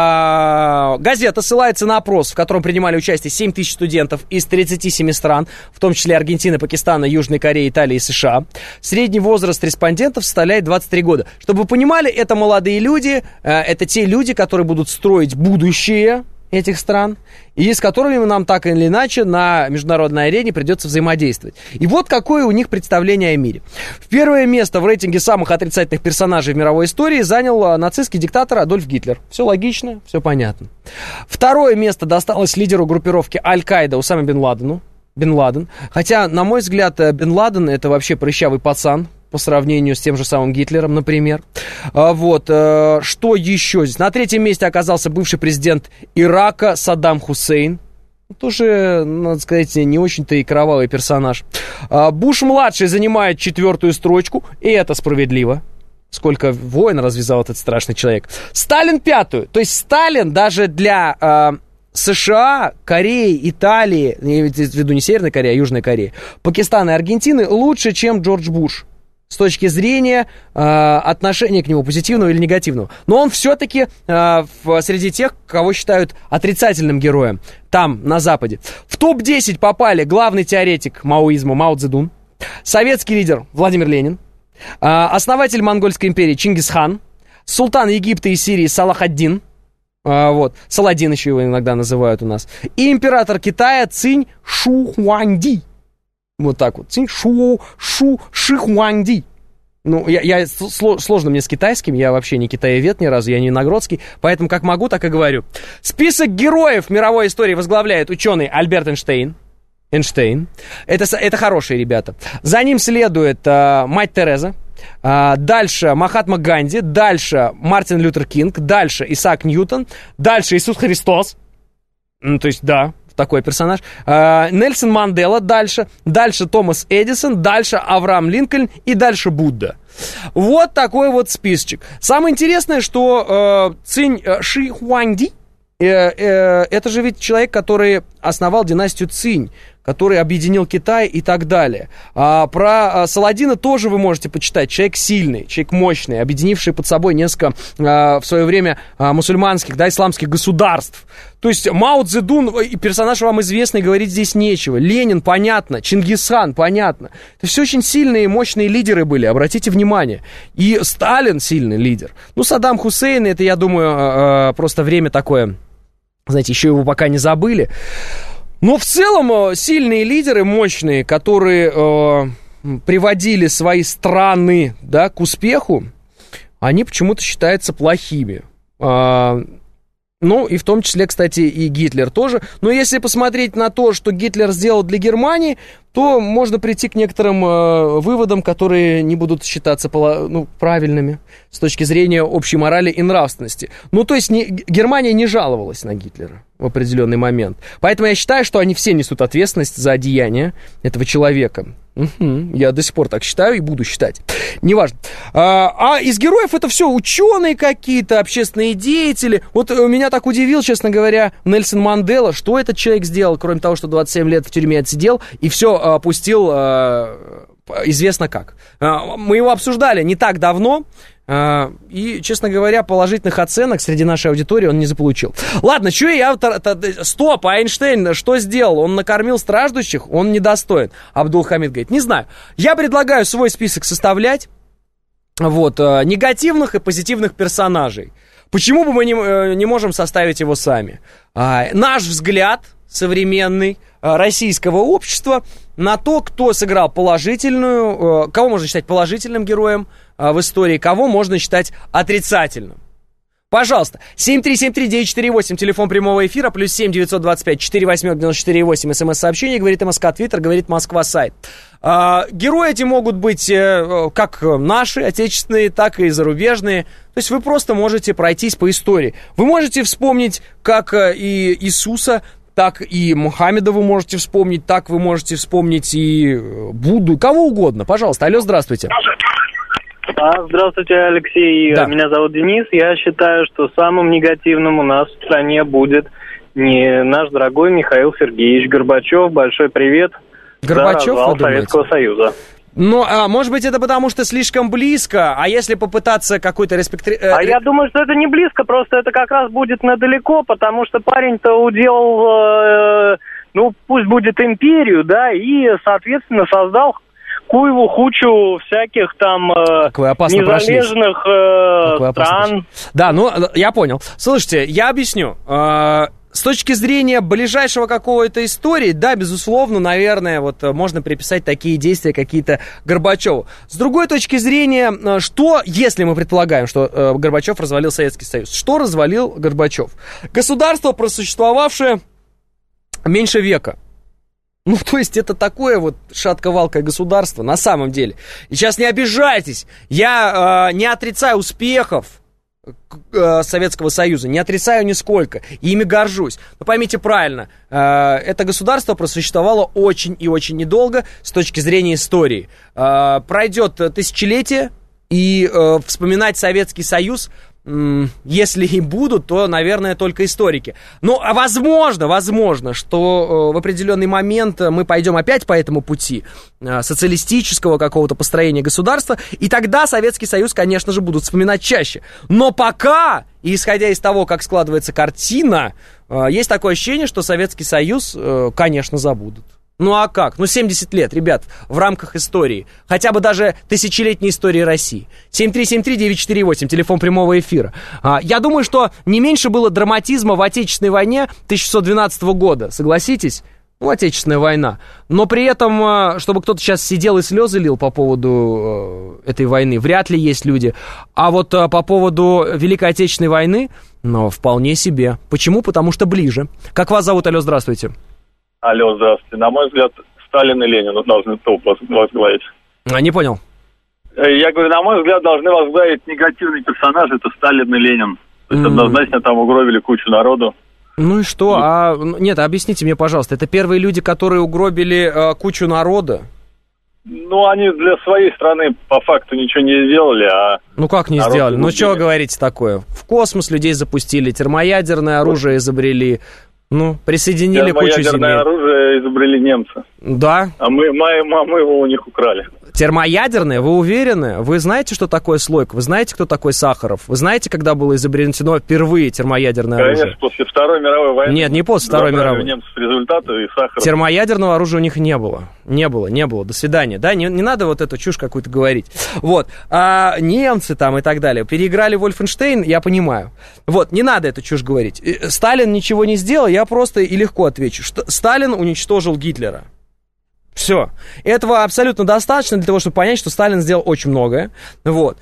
А, газета ссылается на опрос, в котором принимали участие семь тысяч студентов из тридцати семи стран, в том числе Аргентины, Пакистана, Южной Кореи, Италии и США. Средний возраст респондентов составляет двадцать три года. Чтобы вы понимали, это молодые люди, это те люди, которые будут строить будущее этих стран, и с которыми нам так или иначе на международной арене придется взаимодействовать. И вот какое у них представление о мире. В первое место в рейтинге самых отрицательных персонажей в мировой истории занял нацистский диктатор Адольф Гитлер. Все логично, все понятно. Второе место досталось лидеру группировки Аль-Каида Усаме бен Ладену. Бен Ладен. Хотя, на мой взгляд, Бен Ладен — это вообще прыщавый пацан по сравнению с тем же самым Гитлером, например. А, вот, а, что еще здесь? На третьем месте оказался бывший президент Ирака Саддам Хусейн. Тоже, надо сказать, не очень-то и кровавый персонаж. А, Буш-младший занимает четвертую строчку, и это справедливо. Сколько войн развязал этот страшный человек. Сталин пятую. То есть Сталин даже для а, США, Кореи, Италии, я имею в виду не Северной Кореи, а Южной Кореи, Пакистана и Аргентины лучше, чем Джордж Буш. С точки зрения э, отношения к нему, позитивного или негативного. Но он все-таки э, в, среди тех, кого считают отрицательным героем, там, на Западе. В топ десять попали главный теоретик маоизма Мао Цзэдун, советский лидер Владимир Ленин, э, основатель Монгольской империи Чингисхан, султан Египта и Сирии Салах ад-Дин, э, вот, Саладин еще его иногда называют у нас, и император Китая Цинь Шухуанди. Вот так вот. Цинь Шу Шу Шихуанди. Ну, я, я, сложно мне с китайским, я вообще не китаевед ни разу, я не иногродский, поэтому как могу, так и говорю. Список героев мировой истории возглавляет ученый Альберт Эйнштейн. Эйнштейн. Это, это хорошие ребята. За ним следует а, мать Тереза. А, дальше Махатма Ганди. Дальше Мартин Лютер Кинг. Дальше Исаак Ньютон. Дальше Иисус Христос. Ну, то есть, да. Такой персонаж. А, Нельсон Мандела дальше. Дальше Томас Эдисон. Дальше Авраам Линкольн. И дальше Будда. Вот такой вот списочек. Самое интересное, что э, Цинь Ши Хуанди э, э, это же ведь человек, который основал династию Цинь, который объединил Китай и так далее. А, про а, Саладина тоже вы можете почитать. Человек сильный, человек мощный, объединивший под собой несколько а, в свое время а, мусульманских, да, исламских государств. То есть Мао Цзэдун, персонаж вам известный, говорить здесь нечего. Ленин, понятно. Чингисхан, понятно. Это все очень сильные и мощные лидеры были, обратите внимание. И Сталин сильный лидер. Ну, Саддам Хусейн, это, я думаю, а, просто время такое, знаете, еще его пока не забыли. Но в целом сильные лидеры, мощные, которые э, приводили свои страны, да, к успеху, они почему-то считаются плохими. Э, ну, и в том числе, кстати, и Гитлер тоже. Но если посмотреть на то, что Гитлер сделал для Германии, то можно прийти к некоторым э, выводам, которые не будут считаться ну, правильными с точки зрения общей морали и нравственности. Ну, то есть не, Германия не жаловалась на Гитлера в определенный момент. Поэтому я считаю, что они все несут ответственность за деяния этого человека. Угу, я до сих пор так считаю и буду считать. Неважно. А, а из героев это все ученые какие-то, общественные деятели. Вот меня так удивил, честно говоря, Нельсон Мандела. Что этот человек сделал, кроме того, что двадцать семь лет в тюрьме отсидел и все опустил, известно как. Мы его обсуждали не так давно. И, честно говоря, положительных оценок среди нашей аудитории он не заполучил. Ладно, что я... Стоп, а Эйнштейн что сделал? Он накормил страждущих? Он недостоин. Абдул-Хамид говорит, не знаю. Я предлагаю свой список составлять. Вот, негативных и позитивных персонажей. Почему бы мы не, не можем составить его сами? А, наш взгляд современный российского общества на то, кто сыграл положительную, кого можно считать положительным героем в истории, кого можно считать отрицательным. Пожалуйста, семь три семь три девять четыре восемь, телефон прямого эфира, плюс семь девятьсот двадцать пять четыре восемь девяносто четыре восемь, смс-сообщение, говорит МСК, Твиттер, говорит Москва, сайт. А, герои эти могут быть э, как наши, отечественные, так и зарубежные. То есть вы просто можете пройтись по истории. Вы можете вспомнить, как э, и Иисуса так и Мухаммеда вы можете вспомнить, так вы можете вспомнить и Будду, кого угодно. Пожалуйста, алло, здравствуйте. А, здравствуйте, Алексей. Да. Меня зовут Денис. Я считаю, что самым негативным у нас в стране будет не наш дорогой Михаил Сергеевич Горбачев. Большой привет. Горбачев, за развал Советского Союза. Ну, а может быть, это потому, что слишком близко, а если попытаться какой-то респект... А я думаю, что это не близко, просто это как раз будет надалеко, потому что парень-то уделал, э, ну, пусть будет империю, да, и, соответственно, создал Куеву кучу всяких там э, незалежных э, стран. Да, ну, я понял. Слушайте, я объясню. Э, с точки зрения ближайшего какого-то истории, да, безусловно, наверное, вот можно приписать такие действия какие-то Горбачеву. С другой точки зрения, что, если мы предполагаем, что э, Горбачев развалил Советский Союз, что развалил Горбачев? Государство, просуществовавшее меньше века. Ну, то есть, это такое вот шатко-валкое государство, на самом деле. И сейчас не обижайтесь, я э, не отрицаю успехов э, Советского Союза, не отрицаю нисколько, и ими горжусь. Но поймите правильно, э, это государство просуществовало очень и очень недолго с точки зрения истории. Э, пройдет тысячелетие, и э, вспоминать Советский Союз, если и будут, то, наверное, только историки. Но возможно, возможно, что в определенный момент мы пойдем опять по этому пути социалистического какого-то построения государства, и тогда Советский Союз, конечно же, будут вспоминать чаще. Но пока, и исходя из того, как складывается картина, есть такое ощущение, что Советский Союз, конечно, забудут. Ну а как? Ну семьдесят лет, ребят, в рамках истории. Хотя бы даже тысячелетней истории России. семь три семь три девять четыре восемь, телефон прямого эфира. А, я думаю, что не меньше было драматизма в Отечественной войне тысяча девятьсот двенадцатого года. Согласитесь? Ну, Отечественная война. Но при этом, чтобы кто-то сейчас сидел и слезы лил по поводу э, этой войны, вряд ли есть люди. А вот э, по поводу Великой Отечественной войны, ну, вполне себе. Почему? Потому что ближе. Как вас зовут? Алло, здравствуйте. Алло, здравствуйте. На мой взгляд, Сталин и Ленин должны топ возглавить. А, не понял. Я говорю, на мой взгляд, должны возглавить негативные персонажи, это Сталин и Ленин. То есть, mm. однозначно там угробили кучу народу. Ну и что? И... А, нет, объясните мне, пожалуйста, это первые люди, которые угробили а, кучу народа? Ну, они для своей страны по факту ничего не сделали, а... Ну, как не сделали? Ну, что вы говорите такое? В космос людей запустили, термоядерное оружие изобрели... Ну, присоединили кучу земель. Термоядерное оружие изобрели немцы. Да. А мы, мы, мы его у них украли. Термоядерное, вы уверены? Вы знаете, что такое слойка? Вы знаете, кто такой Сахаров? Вы знаете, когда было изобретено впервые термоядерное Конечно, оружие? Конечно, после Второй мировой войны. Нет, не после Второй мировой. Немцев результаты и Сахаров. Термоядерного оружия у них не было. Не было, не было. До свидания. Да, не, не надо вот эту чушь какую-то говорить. Вот. А немцы там и так далее переиграли Вольфенштейн, я понимаю. Вот, не надо эту чушь говорить. Сталин ничего не сделал, я просто и легко отвечу. Что Сталин уничтожил Гитлера. Все. Этого абсолютно достаточно для того, чтобы понять, что Сталин сделал очень многое. Вот.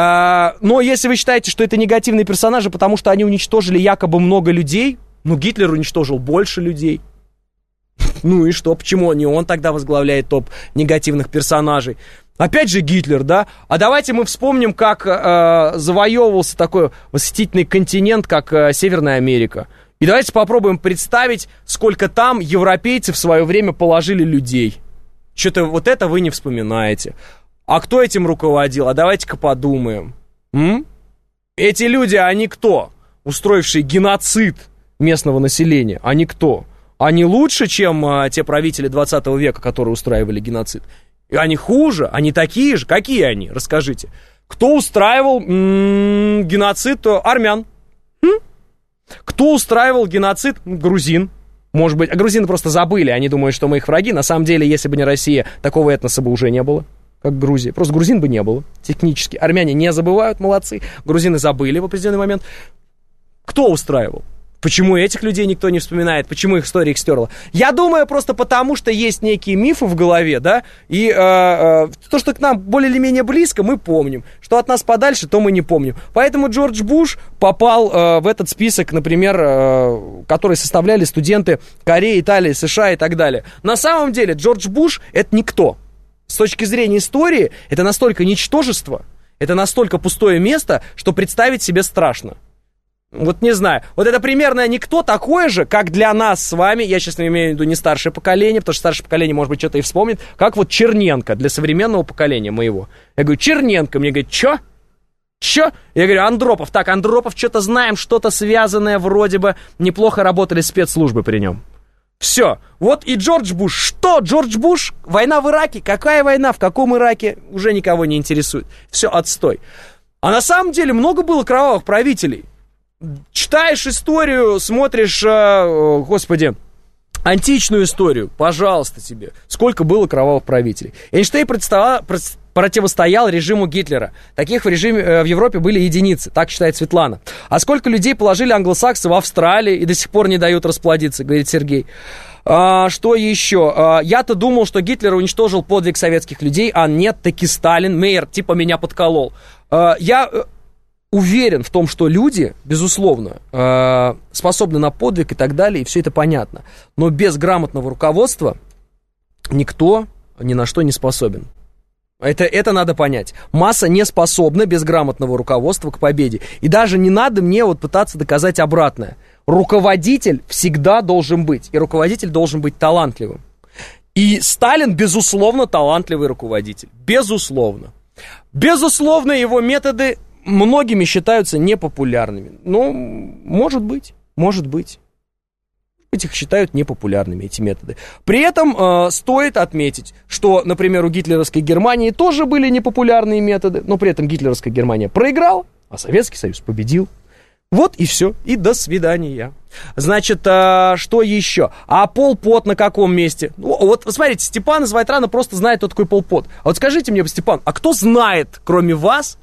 Но если вы считаете, что это негативные персонажи, потому что они уничтожили якобы много людей, ну, Гитлер уничтожил больше людей. Ну и что? Почему не он тогда возглавляет топ негативных персонажей? Опять же Гитлер, да? А давайте мы вспомним, как э, завоевывался такой восхитительный континент, как э, Северная Америка. И давайте попробуем представить, сколько там европейцы в свое время положили людей. Что-то вот это вы не вспоминаете. А кто этим руководил? А давайте-ка подумаем. М? Эти люди, они кто? Устроившие геноцид местного населения. Они кто? Они лучше, чем а, те правители двадцатого века, которые устраивали геноцид? И они хуже? Они такие же? Какие они? Расскажите. Кто устраивал м-м, геноцид армян? М? Кто устраивал геноцид грузин? Может быть, а грузины просто забыли, они думают, что мы их враги. На самом деле, если бы не Россия, такого этноса бы уже не было, как Грузия. Просто грузин бы не было, технически. Армяне не забывают, молодцы. Грузины забыли в определенный момент. Кто устраивал? Почему этих людей никто не вспоминает? Почему их история их стерла? Я думаю, просто потому, что есть некие мифы в голове, да, и э, э, то, что к нам более или менее близко, мы помним. Что от нас подальше, то мы не помним. Поэтому Джордж Буш попал э, в этот список, например, э, который составляли студенты Кореи, Италии, США и так далее. На самом деле Джордж Буш — это никто. С точки зрения истории, это настолько ничтожество, это настолько пустое место, что представить себе страшно. Вот не знаю. Вот это примерно никто такой же, как для нас с вами, я сейчас имею в виду не старшее поколение, потому что старшее поколение, может быть, что-то и вспомнит, как вот Черненко для современного поколения моего. Я говорю, Черненко, мне говорит, чё? Чё? Я говорю, Андропов. Так, Андропов, что-то знаем, что-то связанное, вроде бы неплохо работали спецслужбы при нем. Все. Вот и Джордж Буш. Что, Джордж Буш? Война в Ираке? Какая война? В каком Ираке? Уже никого не интересует. Все, отстой. А на самом деле много было кровавых правителей. Читаешь историю, смотришь, э, господи, античную историю, пожалуйста тебе. Сколько было кровавых правителей. Эйнштейн противостоял режиму Гитлера. Таких в режиме э, в Европе были единицы, так считает Светлана. А сколько людей положили англосаксы в Австралии и до сих пор не дают расплодиться, говорит Сергей. А, что еще? А, я-то думал, что Гитлер уничтожил подвиг советских людей, а нет, таки Сталин, Мейер, типа меня подколол. А, я уверен в том, что люди, безусловно, а, способны на подвиг и так далее, и все это понятно. Но без грамотного руководства никто ни на что не способен. Это, это надо понять. Масса не способна без грамотного руководства к победе. И даже не надо мне вот пытаться доказать обратное. Руководитель всегда должен быть. И руководитель должен быть талантливым. И Сталин, безусловно, талантливый руководитель. Безусловно. Безусловно, его методы многими считаются непопулярными. Ну, может быть, может быть. Их считают непопулярными, эти методы. При этом э, стоит отметить, что, например, у гитлеровской Германии тоже были непопулярные методы, но при этом гитлеровская Германия проиграла, а Советский Союз победил. Вот и все, и до свидания. Значит, э, что еще? А Пол Пот на каком месте? Ну, вот, смотрите, Степан из Вайтрана просто знает, кто такой Пол Пот. А вот скажите мне, Степан, а кто знает, кроме вас,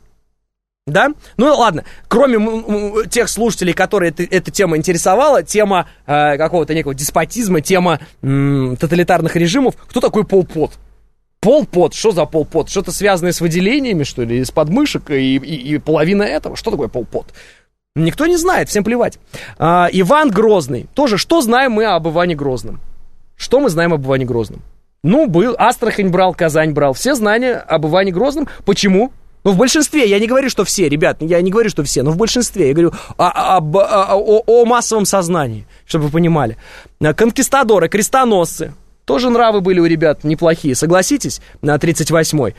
да? Ну ладно, кроме м- м- тех слушателей, которые это, эта тема интересовала, тема э, какого-то некого деспотизма, тема м- тоталитарных режимов, кто такой Пол Пот? Пол Пот, что за Пол Пот? Что-то связанное с выделениями, что ли, из подмышек и, и, и половина этого? Что такое Пол Пот? Никто не знает, всем плевать. А, Иван Грозный, тоже, что знаем мы об Иване Грозном? Что мы знаем об Иване Грозном? Ну, был, Астрахань брал, Казань брал, все знания об Иване Грозном. Почему? Ну, в большинстве, я не говорю, что все, ребят, я не говорю, что все, но в большинстве, я говорю о, об, о, о, о массовом сознании, чтобы вы понимали. Конкистадоры, крестоносцы, тоже нравы были у ребят неплохие, согласитесь, на тридцать восьмой.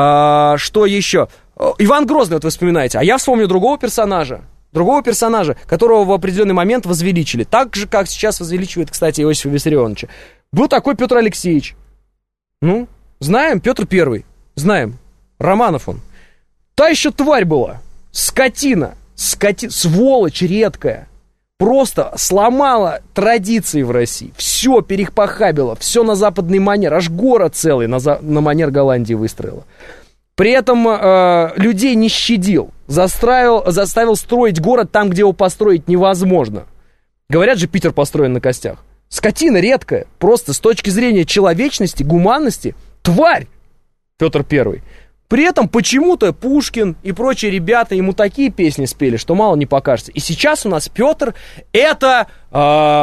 А, что еще? Иван Грозный, вот вы вспоминаете, а я вспомню другого персонажа, другого персонажа, которого в определенный момент возвеличили, так же, как сейчас возвеличивает, кстати, Иосифа Виссарионовича. Был такой Петр Алексеевич. Ну, знаем, Петр Первый, знаем, Романов он. Та еще тварь была, скотина, скоти... сволочь редкая, просто сломала традиции в России, все перепохабила, все на западный манер, аж город целый на, за... на манер Голландии выстроила. При этом э, людей не щадил, заставил, заставил строить город там, где его построить невозможно. Говорят же, Питер построен на костях. Скотина редкая, просто с точки зрения человечности, гуманности, тварь Петр Первый. При этом почему-то Пушкин и прочие ребята ему такие песни спели, что мало не покажется. И сейчас у нас Петр — это э,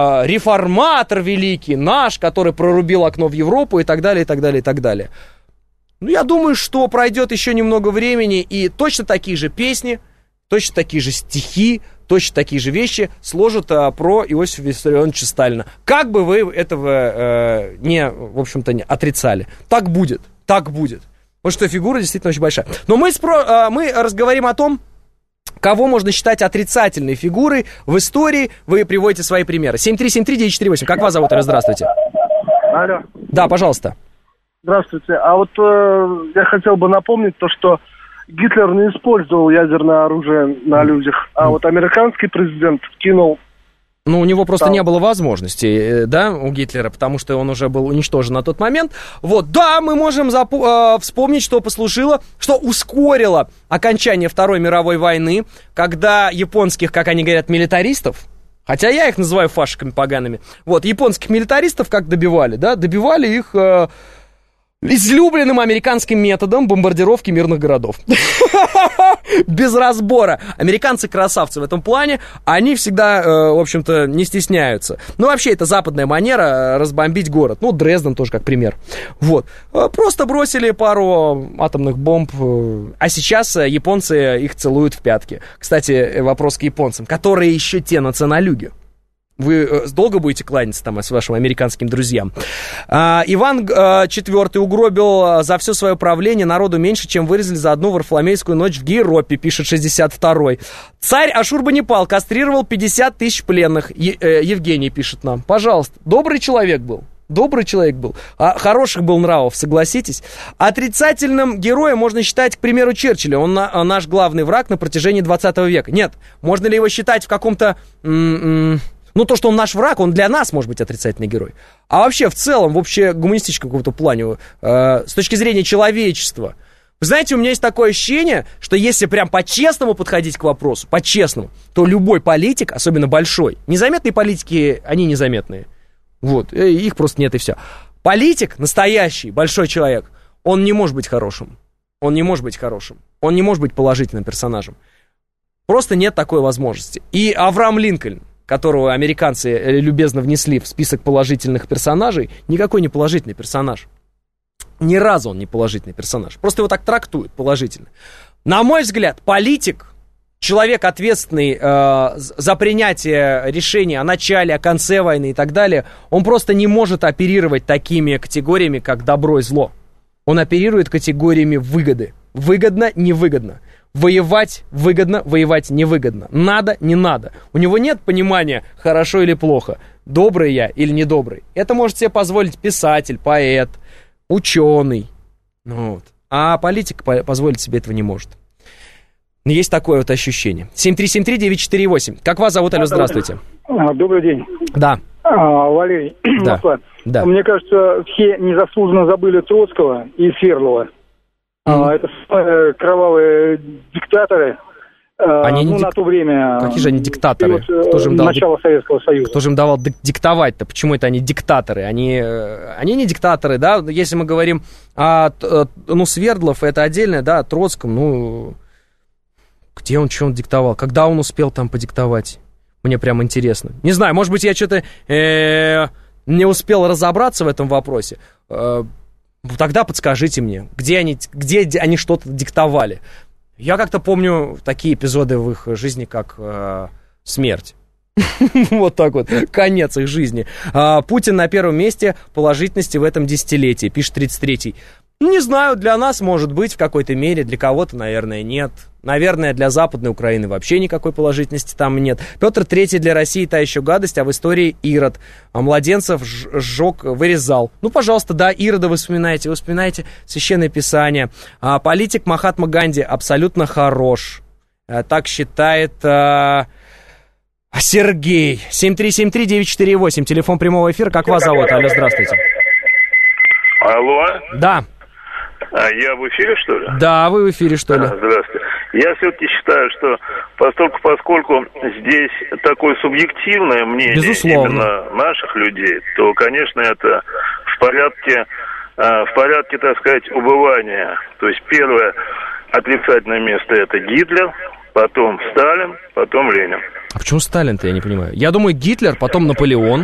реформатор великий наш, который прорубил окно в Европу и так далее, и так далее, и так далее. Ну, я думаю, что пройдет еще немного времени, и точно такие же песни, точно такие же стихи, точно такие же вещи сложат а, про Иосифа Виссарионовича Сталина. Как бы вы этого э, не, в общем-то, не отрицали. Так будет, так будет. Потому что фигура действительно очень большая. Но мы, спро- мы разговорим о том, кого можно считать отрицательной фигурой в истории. Вы приводите свои примеры. семь три семь три девять четыре восемь. Как вас зовут? Здравствуйте. Алло. Да, пожалуйста. Здравствуйте. А вот э, я хотел бы напомнить то, что Гитлер не использовал ядерное оружие на людях, а вот американский президент кинул. Ну, у него просто Там. не было возможности, да, у Гитлера, потому что он уже был уничтожен на тот момент. Вот, да, мы можем запу- э, вспомнить, что послужило, что ускорило окончание Второй мировой войны, когда японских, как они говорят, милитаристов, хотя я их называю фашиками погаными, вот, японских милитаристов как добивали, да, добивали их... Э, излюбленным американским методом бомбардировки мирных городов. Без разбора. Американцы красавцы в этом плане. Они всегда, э, в общем-то, не стесняются. Ну, вообще, это западная манера разбомбить город. Ну, Дрезден тоже как пример. Вот. Просто бросили пару атомных бомб. А сейчас японцы их целуют в пятки. Кстати, вопрос к японцам. Которые еще те националюги? Вы долго будете кланяться там с вашим американским друзьям? А, Иван а, четвёртый угробил за все свое правление народу меньше, чем вырезали за одну Варфоломейскую ночь в Гейропе, пишет шестьдесят второй. Царь Ашурбанипал кастрировал пятьдесят тысяч пленных. Е- э, Евгений пишет нам. Пожалуйста, добрый человек был. Добрый человек был. А, хороших был нравов, согласитесь. Отрицательным героем можно считать, к примеру, Черчилля. Он на, наш главный враг на протяжении двадцатого века. Нет, можно ли его считать в каком-то... М- м- Ну, то, что он наш враг, он для нас может быть отрицательный герой. А вообще, в целом, в общегуманистическом каком-то плане, э, с точки зрения человечества, вы знаете, у меня есть такое ощущение, что если прям по-честному подходить к вопросу, по-честному, то любой политик, особенно большой, незаметные политики, они незаметные. Вот, их просто нет и все. Политик, настоящий, большой человек, он не может быть хорошим. Он не может быть хорошим. Он не может быть положительным персонажем. Просто нет такой возможности. И Авраам Линкольн, которого американцы любезно внесли в список положительных персонажей, никакой не положительный персонаж. Ни разу он не положительный персонаж. Просто его так трактуют положительно. На мой взгляд, политик, человек, ответственный э, за принятие решений о начале, о конце войны и так далее, он просто не может оперировать такими категориями, как добро и зло. Он оперирует категориями выгоды. Выгодно, невыгодно. Воевать выгодно, воевать невыгодно. Надо, не надо. У него нет понимания, хорошо или плохо, добрый я или недобрый. Это может себе позволить писатель, поэт, ученый. Ну, вот. А политик позволить себе этого не может. Есть такое вот ощущение. семь три семь три девять четыре восемь. Как вас зовут, алло, здравствуйте. Добрый день. Да. А, Валерий, да. Москва. Да. Мне кажется, все незаслуженно забыли Троцкого и Свердлова. А, это э, кровавые диктаторы. Они ну, не на дик... то время... Какие же они диктаторы? Период, Кто же им дал начало дик... Советского Союза. Кто же им давал диктовать-то? Почему это они диктаторы? Они, они не диктаторы, да? Если мы говорим о... Ну, Свердлов, это отдельное, да, о Троцком, ну... Где он, что он диктовал? Когда он успел там подиктовать? Мне прям интересно. Не знаю, может быть, я что-то э, не успел разобраться в этом вопросе. Э, тогда подскажите мне, где они, где они что-то диктовали. Я как-то помню такие эпизоды в их жизни, как э, смерть. Вот так вот, конец их жизни. Путин на первом месте положительности в этом десятилетии, пишет тридцать третий. Не знаю, для нас, может быть, в какой-то мере, для кого-то, наверное, нет. Наверное, для Западной Украины вообще никакой положительности там нет. Петр третий для России та еще гадость, а в истории Ирод. А младенцев сжег, вырезал. Ну, пожалуйста, да, Ирода вы вспоминаете, вы вспоминаете Священное Писание. А, политик Махатма Ганди абсолютно хорош. А, так считает... А... Сергей. семь три семь три девять четыре восемь. Телефон прямого эфира. Как вас зовут? Алло, здравствуйте. Алло. Да. А я в эфире, что ли? Да, вы в эфире, что ли? А, здравствуйте. Я все-таки считаю, что постольку, поскольку здесь такое субъективное мнение Безусловно. именно наших людей, то, конечно, это в порядке, в порядке, так сказать, убывания. То есть первое отрицательное место — это Гитлер, потом Сталин, потом Ленин. А почему Сталин-то, я не понимаю? Я думаю, Гитлер, потом Наполеон.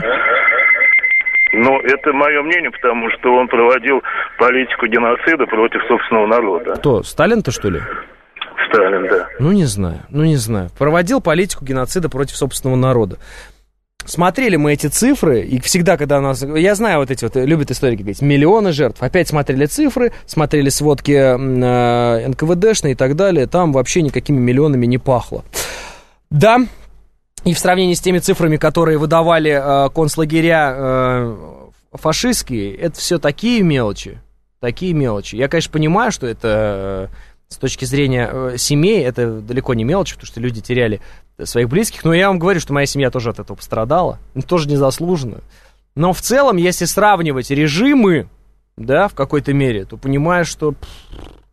Ну, это мое мнение, потому что он проводил политику геноцида против собственного народа. Кто, Сталин-то, что ли? Сталин, да. Ну, не знаю, ну, не знаю. Проводил политику геноцида против собственного народа. Смотрели мы эти цифры, и всегда, когда у нас... Я знаю, вот эти вот, любят историки говорить, миллионы жертв. Опять смотрели цифры, смотрели сводки э, эн ка вэ дэшные и так далее. Там вообще никакими миллионами не пахло. Да, и в сравнении с теми цифрами, которые выдавали э, концлагеря э, фашистские, это все такие мелочи, такие мелочи. Я, конечно, понимаю, что это... Э, с точки зрения э, семей, это далеко не мелочь, потому что люди теряли своих близких. Но я вам говорю, что моя семья тоже от этого пострадала. Тоже незаслуженно. Но в целом, если сравнивать режимы, да, в какой-то мере, то понимаешь, что...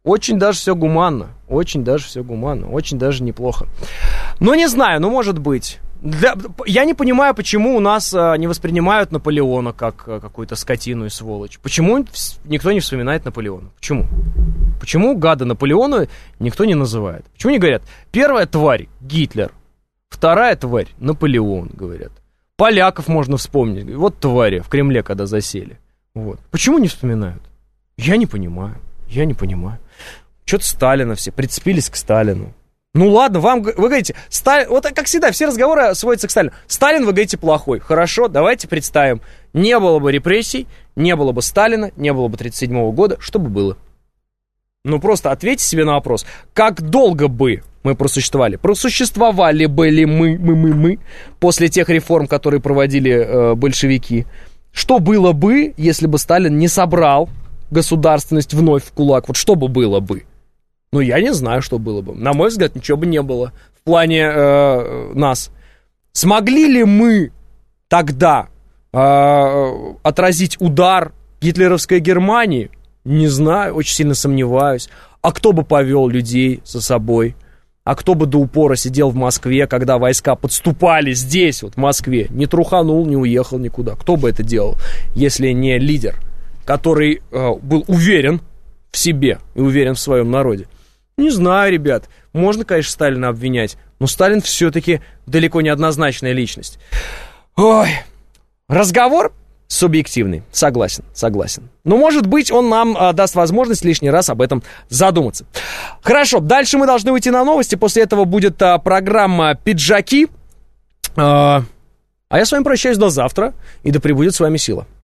Очень даже все гуманно. Очень даже все гуманно. Очень даже неплохо. Ну, не знаю, ну, может быть. Для... Я не понимаю, почему у нас а, не воспринимают Наполеона как а, какую-то скотину и сволочь. Почему никто не вспоминает Наполеона? Почему? Почему гада Наполеона никто не называет? Почему не говорят? Первая тварь — Гитлер. Вторая тварь — Наполеон, говорят. Поляков можно вспомнить. Вот твари в Кремле, когда засели. Вот. Почему не вспоминают? Я не понимаю. Я не понимаю. Что-то Сталина все прицепились к Сталину. Ну ладно, вам, вы говорите, Сталин, вот как всегда, все разговоры сводятся к Сталину. Сталин, вы говорите, плохой. Хорошо, давайте представим, не было бы репрессий, не было бы Сталина, не было бы тридцать седьмого года, что бы было? Ну просто ответьте себе на вопрос, как долго бы мы просуществовали? Просуществовали бы ли мы, мы, мы, мы, после тех реформ, которые проводили э, большевики? Что было бы, если бы Сталин не собрал государственность вновь в кулак? Вот что бы было бы? Ну, я не знаю, что было бы. На мой взгляд, ничего бы не было в плане э, нас. Смогли ли мы тогда э, отразить удар гитлеровской Германии? Не знаю, очень сильно сомневаюсь. А кто бы повел людей за собой? А кто бы до упора сидел в Москве, когда войска подступали здесь, вот в Москве? Не труханул, не уехал никуда. Кто бы это делал, если не лидер, который э, был уверен в себе и уверен в своем народе? Не знаю, ребят. Можно, конечно, Сталина обвинять, но Сталин все-таки далеко не однозначная личность. Ой, разговор субъективный. Согласен, согласен. Но, может быть, он нам а, даст возможность лишний раз об этом задуматься. Хорошо, дальше мы должны уйти на новости. После этого будет а, программа «Пиджаки». А, а я с вами прощаюсь до завтра, и да пребудет с вами сила.